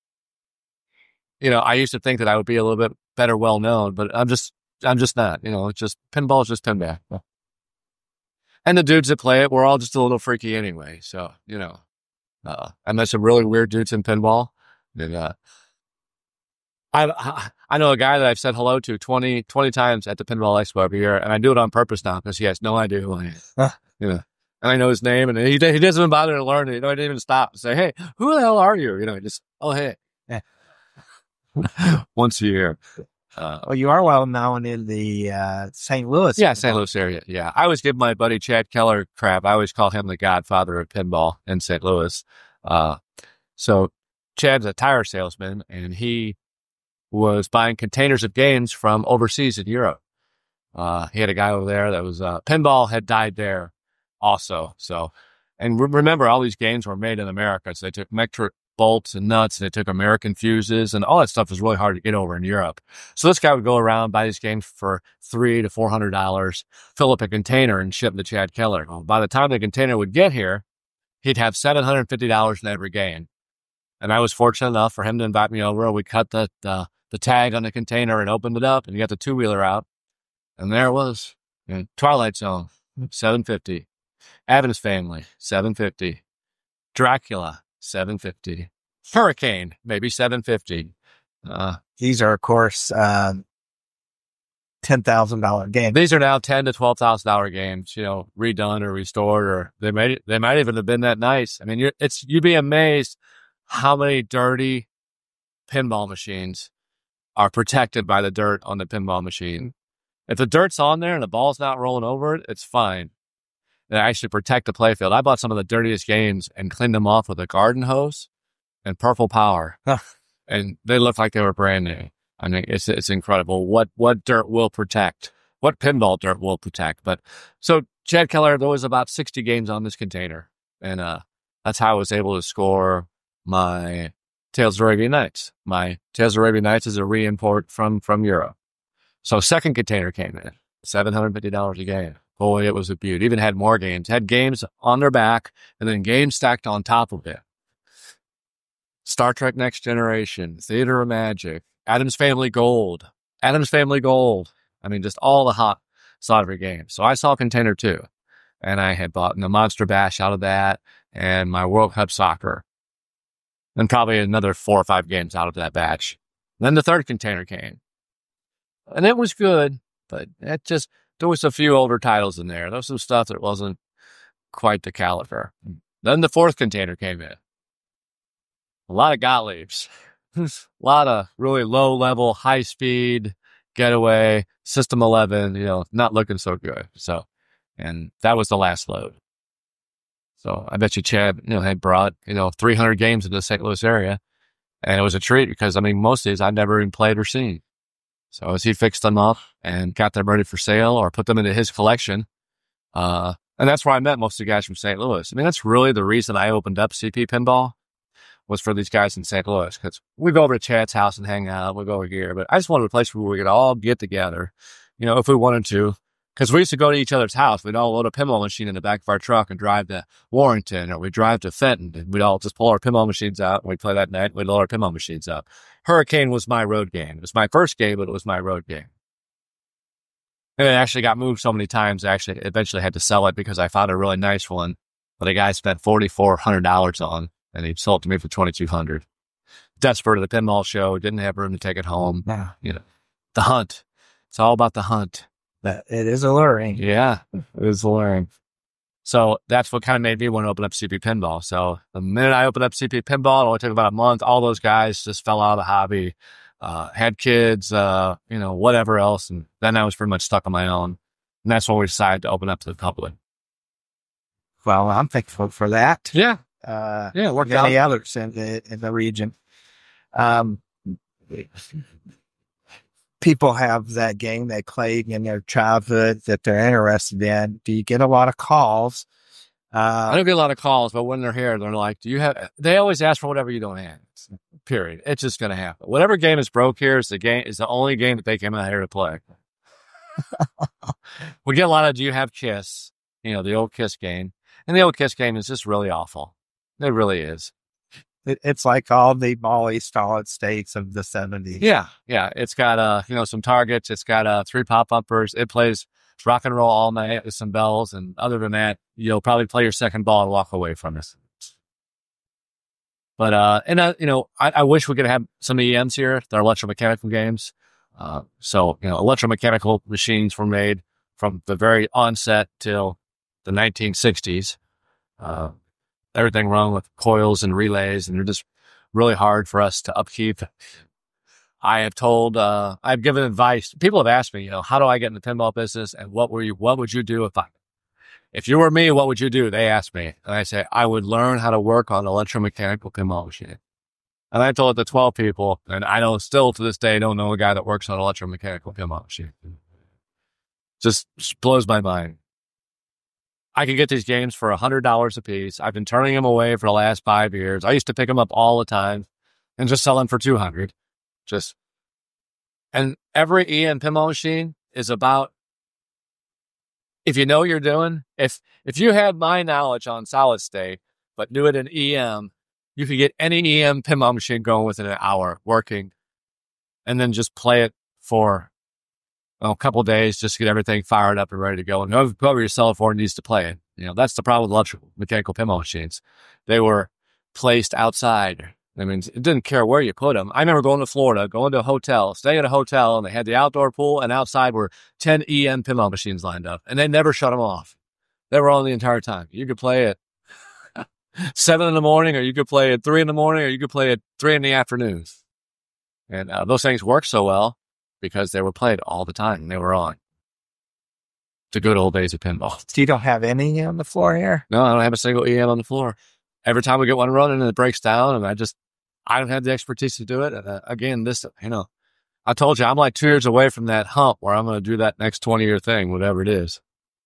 you know, I used to think that I would be a little bit better well known, but I'm just, I'm just not, you know, it's just pinball is just pinball. And the dudes that play it, we're all just a little freaky anyway. So, you know, uh, I met some really weird dudes in pinball. And, uh, I, I know a guy that I've said hello to twenty, twenty times at the Pinball Expo every year, and I do it on purpose now because he has no idea who I am. Huh. You know, And I know his name, and he, he doesn't even bother to learn it. You know, I didn't even stop and say, hey, who the hell are you? You know, just, oh, hey. Yeah. Once a year. Uh, well, you are well known in the uh, Saint Louis. Yeah, Saint Louis area. Yeah. I always give my buddy Chad Keller crap. I always call him the godfather of pinball in Saint Louis. Uh, so Chad's a tire salesman, and he was buying containers of games from overseas in Europe. Uh, he had a guy over there that was, uh, pinball had died there also. So, and re- remember, all these games were made in America. So they took metric bolts and nuts, and they took American fuses, and all that stuff was really hard to get over in Europe. So this guy would go around, buy these games for three to four hundred dollars, fill up a container, and ship them to Chad Keller. Well, by the time the container would get here, he'd have seven hundred fifty dollars in every game. And I was fortunate enough for him to invite me over. We cut the uh, the tag on the container and opened it up, and you got the two wheeler out, and there it was. Yeah. Twilight Zone, seven fifty. Addams Family, seven fifty. Dracula, seven fifty. Hurricane, maybe seven fifty. Uh, These are, of course, um, ten thousand dollars games. These are now ten to twelve thousand dollars games, you know, redone or restored, or they might they might even have been that nice. I mean, you're, it's you'd be amazed how many dirty pinball machines are protected by the dirt on the pinball machine. If the dirt's on there and the ball's not rolling over it, it's fine. They actually protect the playfield. I bought some of the dirtiest games and cleaned them off with a garden hose and Purple Power, and they look like they were brand new. I mean, it's it's incredible what what dirt will protect, what pinball dirt will protect. But so Chad Keller, there was about sixty games on this container, and uh, that's how I was able to score my Tales of Arabian Nights. My Tales of Arabian Nights is a re-import from from Europe. So second container came in, seven hundred fifty dollars a game. Boy, it was a beaut. Even had more games. Had games on their back, and then games stacked on top of it. Star Trek Next Generation, Theater of Magic, Addams Family Gold, Addams Family Gold. I mean, just all the hot Soderbergh games. So I saw Container two, and I had bought the Monster Bash out of that, and my World Cup Soccer, and probably another four or five games out of that batch. Then the third container came, and it was good, but it just, there was a few older titles in there. There was some stuff that wasn't quite the caliber. Then the fourth container came in. A lot of Gottliebs. A lot of really low-level, high-speed, getaway, System eleven, you know, not looking so good. So, and that was the last load. So I bet you Chad, you know, had brought, you know, three hundred games into the Saint Louis area. And it was a treat because, I mean, most of these I'd never even played or seen. So as he fixed them up and got them ready for sale or put them into his collection, uh, and that's where I met most of the guys from Saint Louis. I mean, that's really the reason I opened up C P Pinball, was for these guys in Saint Louis, because we go over to Chad's house and hang out. We go over here, but I just wanted a place where we could all get together, you know, if we wanted to, because we used to go to each other's house. We'd all load a pinball machine in the back of our truck and drive to Warrington, or we'd drive to Fenton, and we'd all just pull our pinball machines out, and we'd play that night, and we'd load our pinball machines up. Hurricane was my road game. It was my first game, but it was my road game. And it actually got moved so many times, I actually eventually had to sell it because I found a really nice one that a guy spent four thousand four hundred dollars on, and he sold it to me for twenty-two hundred dollars. Desperate of the pinball show, didn't have room to take it home. Yeah. You know, the hunt. It's all about the hunt. But it is alluring. Yeah, it is alluring. So that's what kind of made me want to open up C P Pinball. So the minute I opened up C P Pinball, it only took about a month. All those guys just fell out of the hobby, uh, had kids, uh, you know, whatever else. And then I was pretty much stuck on my own. And that's when we decided to open up to the public. Well, I'm thankful for that. Yeah. Uh, yeah, worked many out. others in the, in the region. Um, people have that game they played in their childhood that they're interested in. Do you get a lot of calls? Uh, I don't get a lot of calls, but when they're here, they're like, do you have, they always ask for whatever you don't have. Period. It's just going to happen. Whatever game is broke here is the game, is the only game that they came out here to play. We get a lot of, do you have KISS? You know, the old KISS game. And the old KISS game is just really awful. It really is. It, it's like all the Molly solid states of the seventies. Yeah, yeah. It's got, uh, you know, some targets. It's got uh, three pop-uppers. It plays rock and roll all night with some bells. And other than that, you'll probably play your second ball and walk away from it. But, uh, and, uh, you know, I, I wish we could have some E Ms here. They're electromechanical games. Uh, so, you know, electromechanical machines were made from the very onset till the nineteen sixties. Uh, everything wrong with coils and relays, and they're just really hard for us to upkeep. I have told, uh, I've given advice. People have asked me, you know, how do I get in the pinball business, and what were you, what would you do if I, if you were me, what would you do? They asked me, and I say, I would learn how to work on an electromechanical pinball machine. And I told it to twelve people, and I don't still to this day don't know a guy that works on an electromechanical pinball machine. Just, just blows my mind. I could get these games for one hundred dollars a piece. I've been turning them away for the last five years. I used to pick them up all the time and just sell them for two hundred dollars. Just, and every E M pinball machine is about, if you know what you're doing, if, if you had my knowledge on solid state, but knew it in E M, you could get any E M pinball machine going within an hour working, and then just play it for well, a couple of days just to get everything fired up and ready to go. And whoever you're selling for needs to play it. You know, that's the problem with electrical mechanical pinball machines. They were placed outside. I mean, it didn't care where you put them. I remember going to Florida, going to a hotel, staying at a hotel, and they had the outdoor pool, and outside were ten E M pinball machines lined up, and they never shut them off. They were on the entire time. You could play at seven in the morning, or you could play at three in the morning, or you could play at three in the afternoon. And uh, those things worked so well because they were played all the time, and they were on. The good old days of pinball. So you don't have any on the floor here? No, I don't have a single E M on the floor. Every time we get one running and it breaks down, and I just, I don't have the expertise to do it. And uh, again, this, you know, I told you, I'm like two years away from that hump where I'm going to do that next twenty year thing, whatever it is.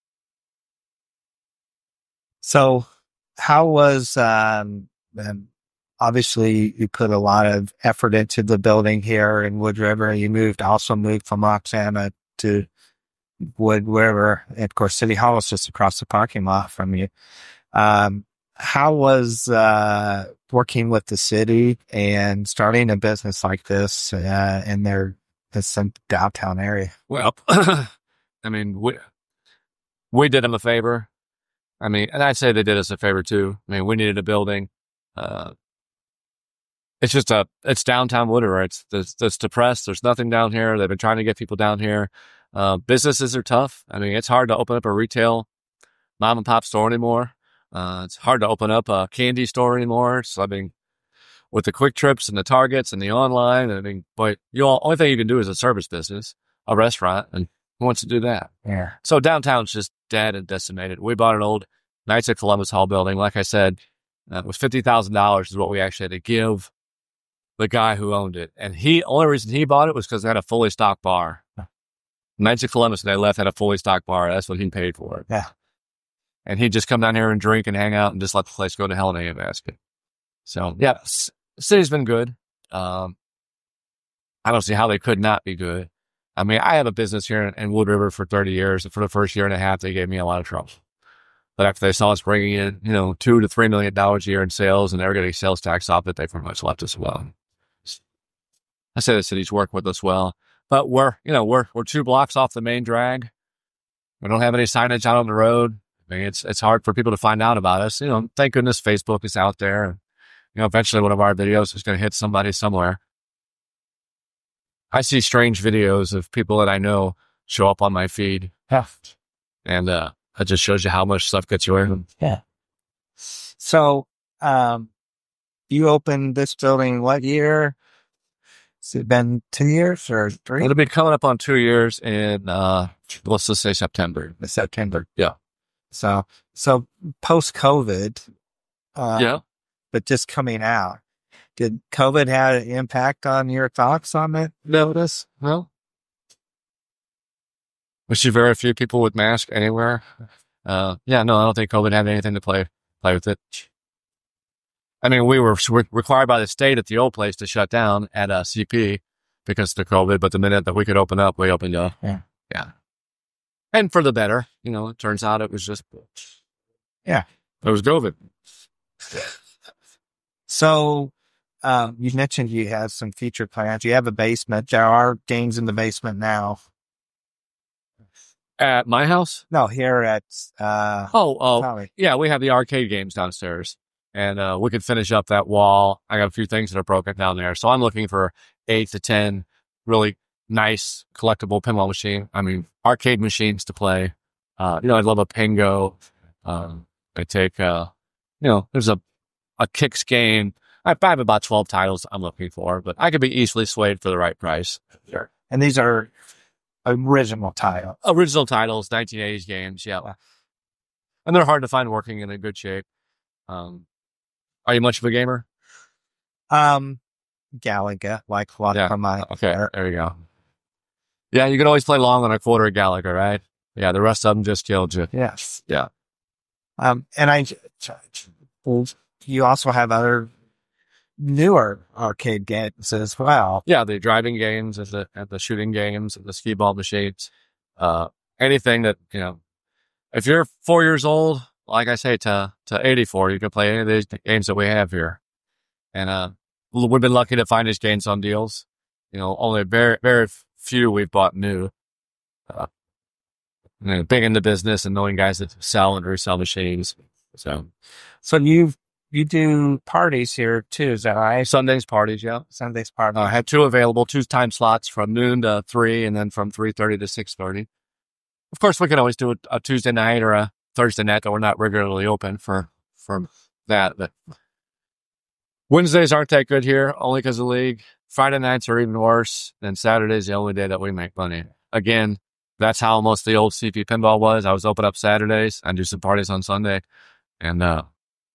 So how was, um, um, obviously you put a lot of effort into the building here in Wood River. You moved, also moved from Roxana to Wood River. And of course, City Hall is just across the parking lot from you. Um, how was, uh, working with the city and starting a business like this, uh, in their, this downtown area? Well, I mean, we, we did them a favor. I mean, and I'd say they did us a favor too. I mean, we needed a building. Uh, it's just a, it's downtown Wood River. It's, it's, it's depressed. There's nothing down here. They've been trying to get people down here. Uh, businesses are tough. I mean, it's hard to open up a retail mom and pop store anymore. Uh, it's hard to open up a candy store anymore. So, I mean, with the Quick Trips and the Targets and the online, I mean, but you all, only thing you can do is a service business, a restaurant, and who wants to do that? Yeah. So downtown's just dead and decimated. We bought an old Knights of Columbus Hall building. Like I said, uh, it was fifty thousand dollars is what we actually had to give the guy who owned it. And he, only reason he bought it was because they had a fully stocked bar. Huh. Knights of Columbus, when they left, had a fully stocked bar. That's what he paid for it. Yeah. And he'd just come down here and drink and hang out and just let the place go to hell in a basket. So, yeah, c- city's been good. Um, I don't see how they could not be good. I mean, I have a business here in, in Wood River for thirty years. And for the first year and a half, they gave me a lot of trouble. But after they saw us bringing in, you know, two to three million dollars a year in sales, and they were getting sales tax off it, they pretty much left us well. I say the city's working with us well, but we're, you know, we're we're two blocks off the main drag. We don't have any signage out on the road. I mean, it's it's hard for people to find out about us. You know, thank goodness Facebook is out there. And, you know, eventually one of our videos is going to hit somebody somewhere. I see strange videos of people that I know show up on my feed. Yeah. And uh, it just shows you how much stuff gets you in. Yeah. So, um, you opened this building what year? Has it been two years or three? It'll be coming up on two years in, uh, let's just say September. September. Yeah. So, so post-COVID, uh, yeah. but just coming out, did COVID have an impact on your thoughts on it? Notice? No. We see very few people with masks anywhere. Uh, yeah, no, I don't think COVID had anything to play play with it. I mean, we were re- required by the state at the old place to shut down at uh, C P because of the COVID, but the minute that we could open up, we opened up. Yeah. Yeah. And for the better, you know, it turns out it was just, yeah, it was COVID. So, um, you mentioned you had some future plans. You have a basement. There are games in the basement now. At my house? No, here at, uh, oh, oh, Tommy. Yeah, we have the arcade games downstairs, and uh, we could finish up that wall. I got a few things that are broken down there. So I'm looking for eight to ten really nice collectible pinball machine. I mean, arcade machines to play. Uh, you know, I'd love a Pingo, Um, I take, uh, you know, there's a, a kicks game. I have about twelve titles I'm looking for, but I could be easily swayed for the right price. Sure. And these are original titles. Original titles, nineteen eighties games, yeah. Wow. And they're hard to find working in a good shape. Um, are you much of a gamer? Um, Galaga, like a lot yeah. from my. Okay, there you go. Yeah, you can always play long on a quarter of Galaga, right? Yeah, the rest of them just killed you. Yes. Yeah. Um, and I, you also have other newer arcade games as well. Yeah, the driving games and the, and the shooting games and the skee ball machines. Uh, anything that, you know, if you're four years old, like I say, to, to eighty-four, you can play any of these games that we have here. And, uh, we've been lucky to find these games on deals. You know, only very, very few we've bought new. Uh, you know, big into business and knowing guys that sell and resell machines. So, so you you do parties here too, is that right? Sundays parties, yeah. Sundays parties. I uh, have two available, two time slots from noon to three, and then from three thirty to six thirty. Of course, we can always do a, a Tuesday night or a Thursday night, but we're not regularly open for for that. But Wednesdays aren't that good here, only because of the league. Friday nights are even worse, and Saturday's the only day that we make money. Again, that's how most of the old C P pinball was. I was open up Saturdays and do some parties on Sunday. And uh,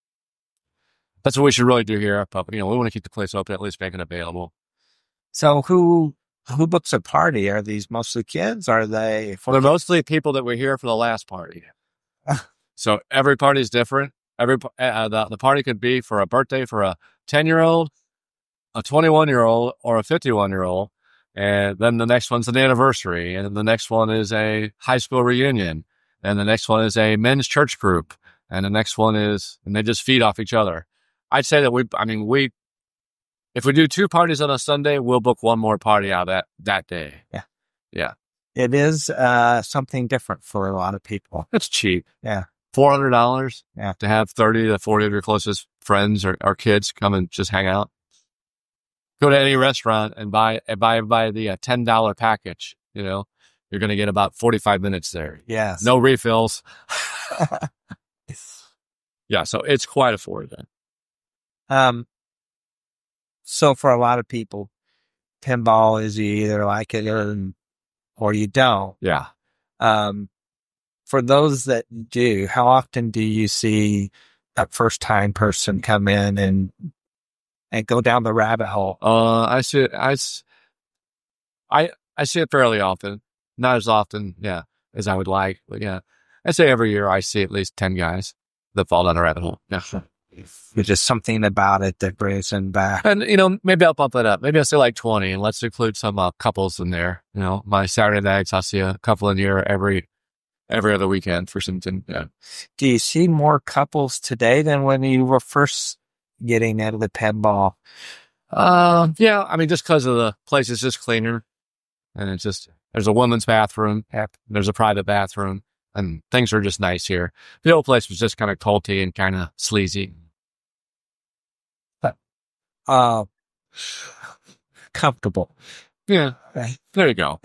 that's what we should really do here. But, you know, we want to keep the place open, at least make it available. So who who books a party? Are these mostly kids? Are they? Well, they're mostly people that were here for the last party. So every party is different. Every uh, the, the party could be for a birthday for a ten-year-old, a twenty-one-year-old, or a fifty-one-year-old. And then the next one's an anniversary. And the next one is a high school reunion. And the next one is a men's church group. And the next one is, and they just feed off each other. I'd say that we, I mean, we, if we do two parties on a Sunday, we'll book one more party out that, that day. Yeah. Yeah. It is uh, something different for a lot of people. It's cheap. Yeah. four hundred dollars yeah. to have thirty to forty of your closest friends or, or kids come and just hang out. Go to any restaurant and buy and buy buy the uh, ten dollar package. You know, you're going to get about forty-five minutes there. Yes. No refills. Yeah, so it's quite affordable. Um. So for a lot of people, pinball is you either like it or, or you don't. Yeah. Um. For those that do, how often do you see a first time person come in and and go down the rabbit hole? Uh, I see it. I, I, I see it fairly often. Not as often, yeah, as I would like, but yeah, I say every year I see at least ten guys that fall down the rabbit hole. Yeah, there's just something about it that brings them back. And you know, maybe I'll bump that up. Maybe I'll say like twenty, and let's include some uh, couples in there. You know, my Saturday nights I'll see a couple in here every every other weekend for something. Yeah. Do you see more couples today than when you were first getting out of the pinball? Uh, yeah, I mean, just because of the place is just cleaner, and it's just there's a women's bathroom, there's a private bathroom, and things are just nice here. The old place was just kind of culty and kind of sleazy. Uh, comfortable. Yeah, there you go.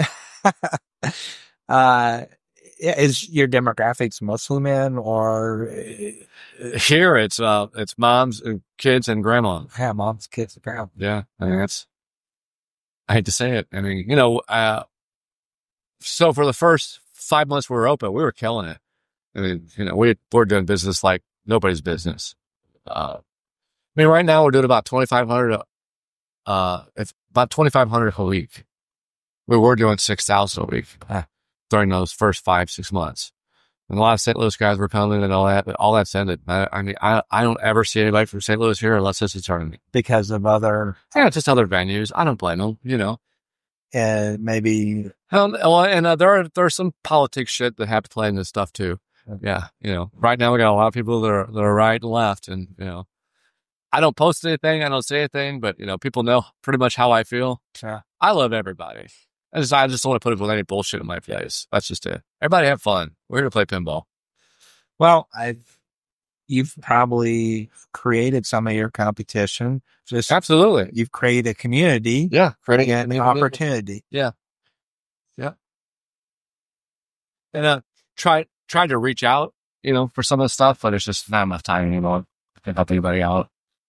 uh, is your demographics mostly men or? Here it's uh it's moms, kids, and grandma. Yeah, moms, kids, and grandma. Yeah, I mean that's. I hate to say it. I mean, you know, uh, so for the first five months we were open, we were killing it. I mean, you know, we we're doing business like nobody's business. Uh, I mean, right now we're doing about twenty five hundred. Uh, it's about twenty five hundred a week. We were doing six thousand a week uh, during those first five six months. And a lot of Saint Louis guys were coming and all that, but all that's ended. I, I mean, I I don't ever see anybody from Saint Louis here unless it's a tournament. Because of other... Yeah, just other venues. I don't blame them, you know. And maybe... Um, and uh, there are there's some politics shit that have to play in this stuff too. Yeah, you know, right now we got a lot of people that are, that are right and left, and, you know, I don't post anything, I don't say anything, but, you know, people know pretty much how I feel. Yeah. I love everybody. I just, I just don't want to put up with any bullshit in my face. That's just it. Everybody have fun. We're here to play pinball. Well, I've, you've probably created some of your competition. Just Absolutely. You've created a community. Yeah. Creating an opportunity. Yeah. Yeah. And uh, try, try to reach out you know, for some of the stuff, but it's just not enough time anymore to help anybody out.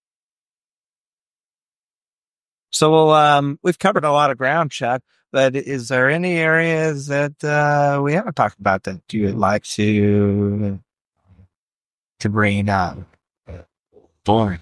So um, we've covered a lot of ground, Chuck, but is there any areas that uh, we haven't talked about that you would like to to bring up? Boy.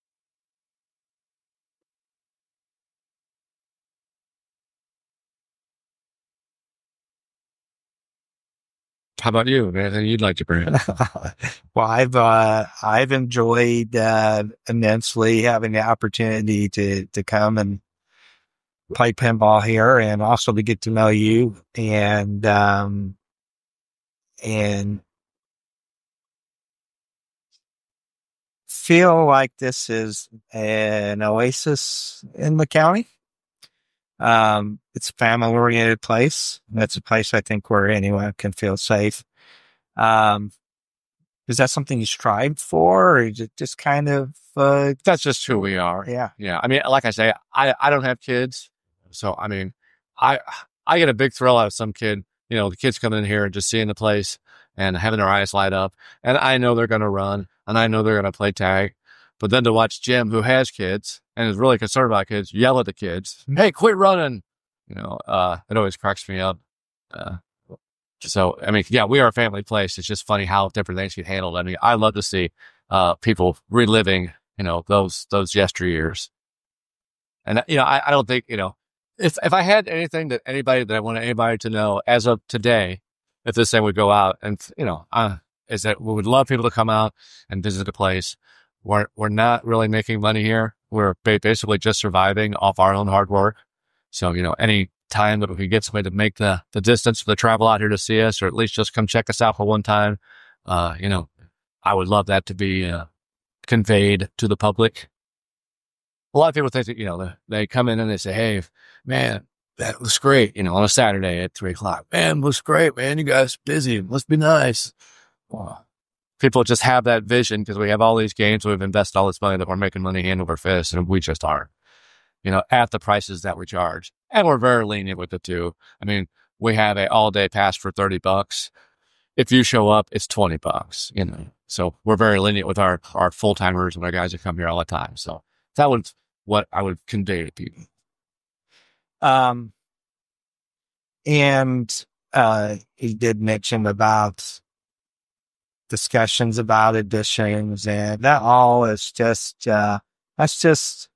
How about you? Anything you'd like to bring up? Well, I've uh, I've enjoyed uh, immensely having the opportunity to to come and play pinball here, and also to get to know you, and um, and feel like this is an oasis in the county. Um, it's a family oriented place. That's a place I think where anyone can feel safe. Um, is that something you strive for, or is it just kind of, uh, That's just who we are. yeah. Yeah. I mean, like I say, I, I don't have kids. So, I mean, I, I get a big thrill out of some kid, you know, the kids coming in here and just seeing the place and having their eyes light up. And I know they're going to run and I know they're going to play tag. But then to watch Jim, who has kids and is really concerned about kids, yell at the kids, "Hey, quit running!" You know, uh, it always cracks me up. Uh, so, I mean, yeah, we are a family place. It's just funny how different things get handled. I mean, I love to see uh, people reliving, you know, those those yesteryears. And you know, I, I don't think, you know, if if I had anything that anybody that I wanted anybody to know as of today, if this thing would go out, and you know, uh, is that we would love people to come out and visit the place. We're, we're not really making money here. We're basically just surviving off our own hard work. So, you know, any time that we could get somebody to make the, the distance for the travel out here to see us, or at least just come check us out for one time, uh, you know, I would love that to be uh, conveyed to the public. A lot of people think that, you know, they, they come in and they say, "Hey, man, that looks great." You know, on a Saturday at three o'clock, "Man, looks great, man. You guys busy. Must be nice." Wow. People just have that vision because we have all these games. We've invested all this money that we're making money hand over fist, and we just aren't, you know, at the prices that we charge. And we're very lenient with it too. I mean, we have a all day pass for thirty bucks. If you show up, it's twenty bucks, you know, so we're very lenient with our, our full timers and our guys that come here all the time. So that was what I would convey to people. Um, and, uh, he did mention about discussions about additions, and that all is just, uh, that's just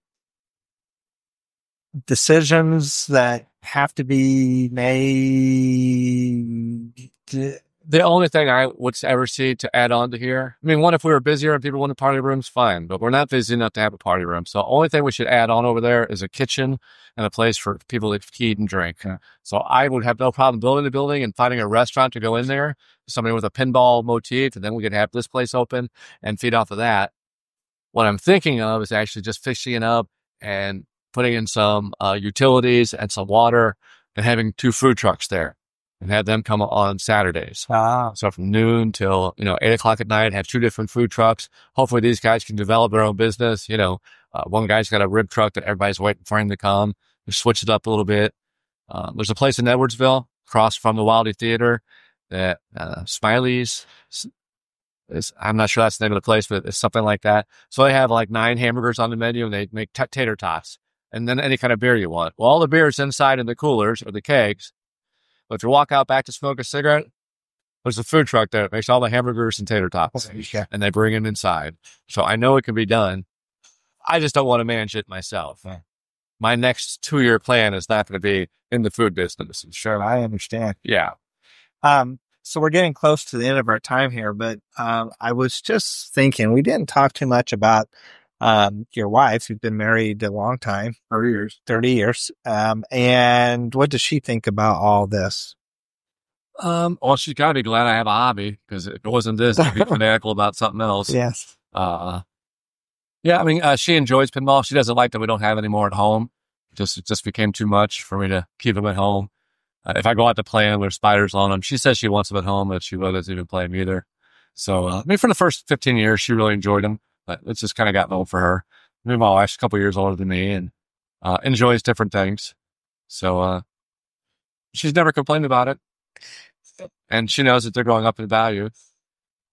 decisions that have to be made. The only thing I would ever see to add on to here, I mean, one, if we were busier and people wanted party rooms, fine, but we're not busy enough to have a party room. So the only thing we should add on over there is a kitchen and a place for people to eat and drink. Yeah. So I would have no problem building the building and finding a restaurant to go in there, somebody with a pinball motif, and then we could have this place open and feed off of that. What I'm thinking of is actually just fixing it up and putting in some uh, utilities and some water and having two food trucks there. And have them come on Saturdays. Ah. So from noon till, you know, eight o'clock at night, have two different food trucks. Hopefully these guys can develop their own business. You know, uh, one guy's got a rib truck that everybody's waiting for him to come. We switch it up a little bit. Uh, there's a place in Edwardsville across from the Wildy Theater that, uh, Smiley's is, I'm not sure that's the name of the place, but it's something like that. So they have like nine hamburgers on the menu and they make t- tater tots and then any kind of beer you want. Well, all the beer's inside in the coolers or the kegs. But if you walk out back to smoke a cigarette, there's a food truck there that makes all the hamburgers and tater tots, Yeah. and they bring them inside. So I know it can be done. I just don't want to manage it myself. Yeah. My next two-year plan is not going to be in the food business. Sure, I understand. Yeah. Um, so we're getting close to the end of our time here, but um, I was just thinking, we didn't talk too much about Um, your wife, who's been married a long time, thirty years, thirty years. Um, and what does she think about all this? Um, well, she's got to be glad I have a hobby because if it wasn't this, I'd be fanatical about something else. Yes. Uh, yeah, I mean, uh, she enjoys pinball. She doesn't like that we don't have any more at home. Just, it just became too much for me to keep them at home. Uh, if I go out to play them, there's spiders on them. She says she wants them at home, but she really doesn't even play them either. So, uh, I mean, for the first fifteen years, she really enjoyed them. But it's just kind of gotten old for her. I mean, my wife's a couple years older than me and uh, enjoys different things. So uh, she's never complained about it. And she knows that they're going up in value.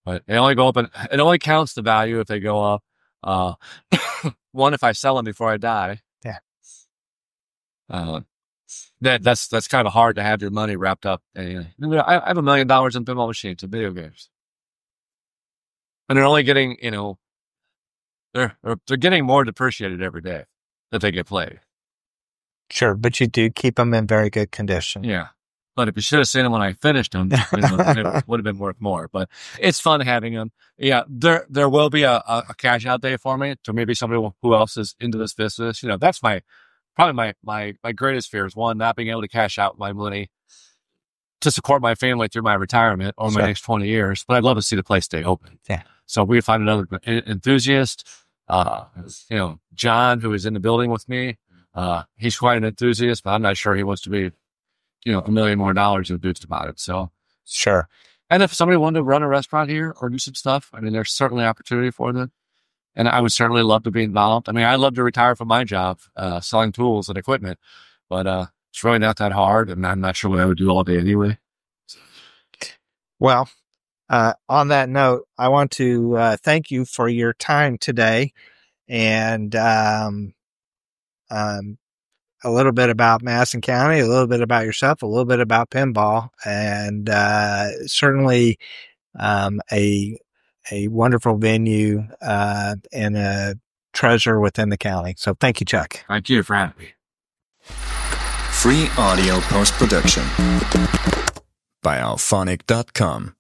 but they only go up, and it only counts the value if they go up. Uh, one, if I sell them before I die. Yeah. Uh, that that's that's kind of hard to have your money wrapped up. And, you know, I, I have a million dollars in pinball machines and video games, and they're only getting, you know, they're they're, they're getting more depreciated every day that they get played. Sure, but you do keep them in very good condition. Yeah. But if you should have seen them when I finished them, you know, it would have been worth more. But it's fun having them. Yeah, there there will be a, a, a cash out day for me to maybe somebody who else is into this business. You know, that's my probably my my my greatest fear is one, not being able to cash out my money to support my family through my retirement or Sure. my next twenty years. But I'd love to see the place stay open. Yeah. So we find another enthusiast. Uh, you know, John, who is in the building with me. Uh, he's quite an enthusiast, but I'm not sure he wants to be, you know, a million more dollars enthused about it. So, Sure. and if somebody wanted to run a restaurant here or do some stuff, I mean, there's certainly opportunity for them. And I would certainly love to be involved. I mean, I'd love to retire from my job, uh, selling tools and equipment, but, uh, it's really not that hard. And I'm not sure what I would do all day anyway. Well, uh, on that note, I want to uh, thank you for your time today, and um, um, a little bit about Madison County, a little bit about yourself, a little bit about pinball, and uh, certainly um, a a wonderful venue uh, and a treasure within the county. So thank you, Chuck. Thank you for having me. Free audio post-production by alphonic dot com.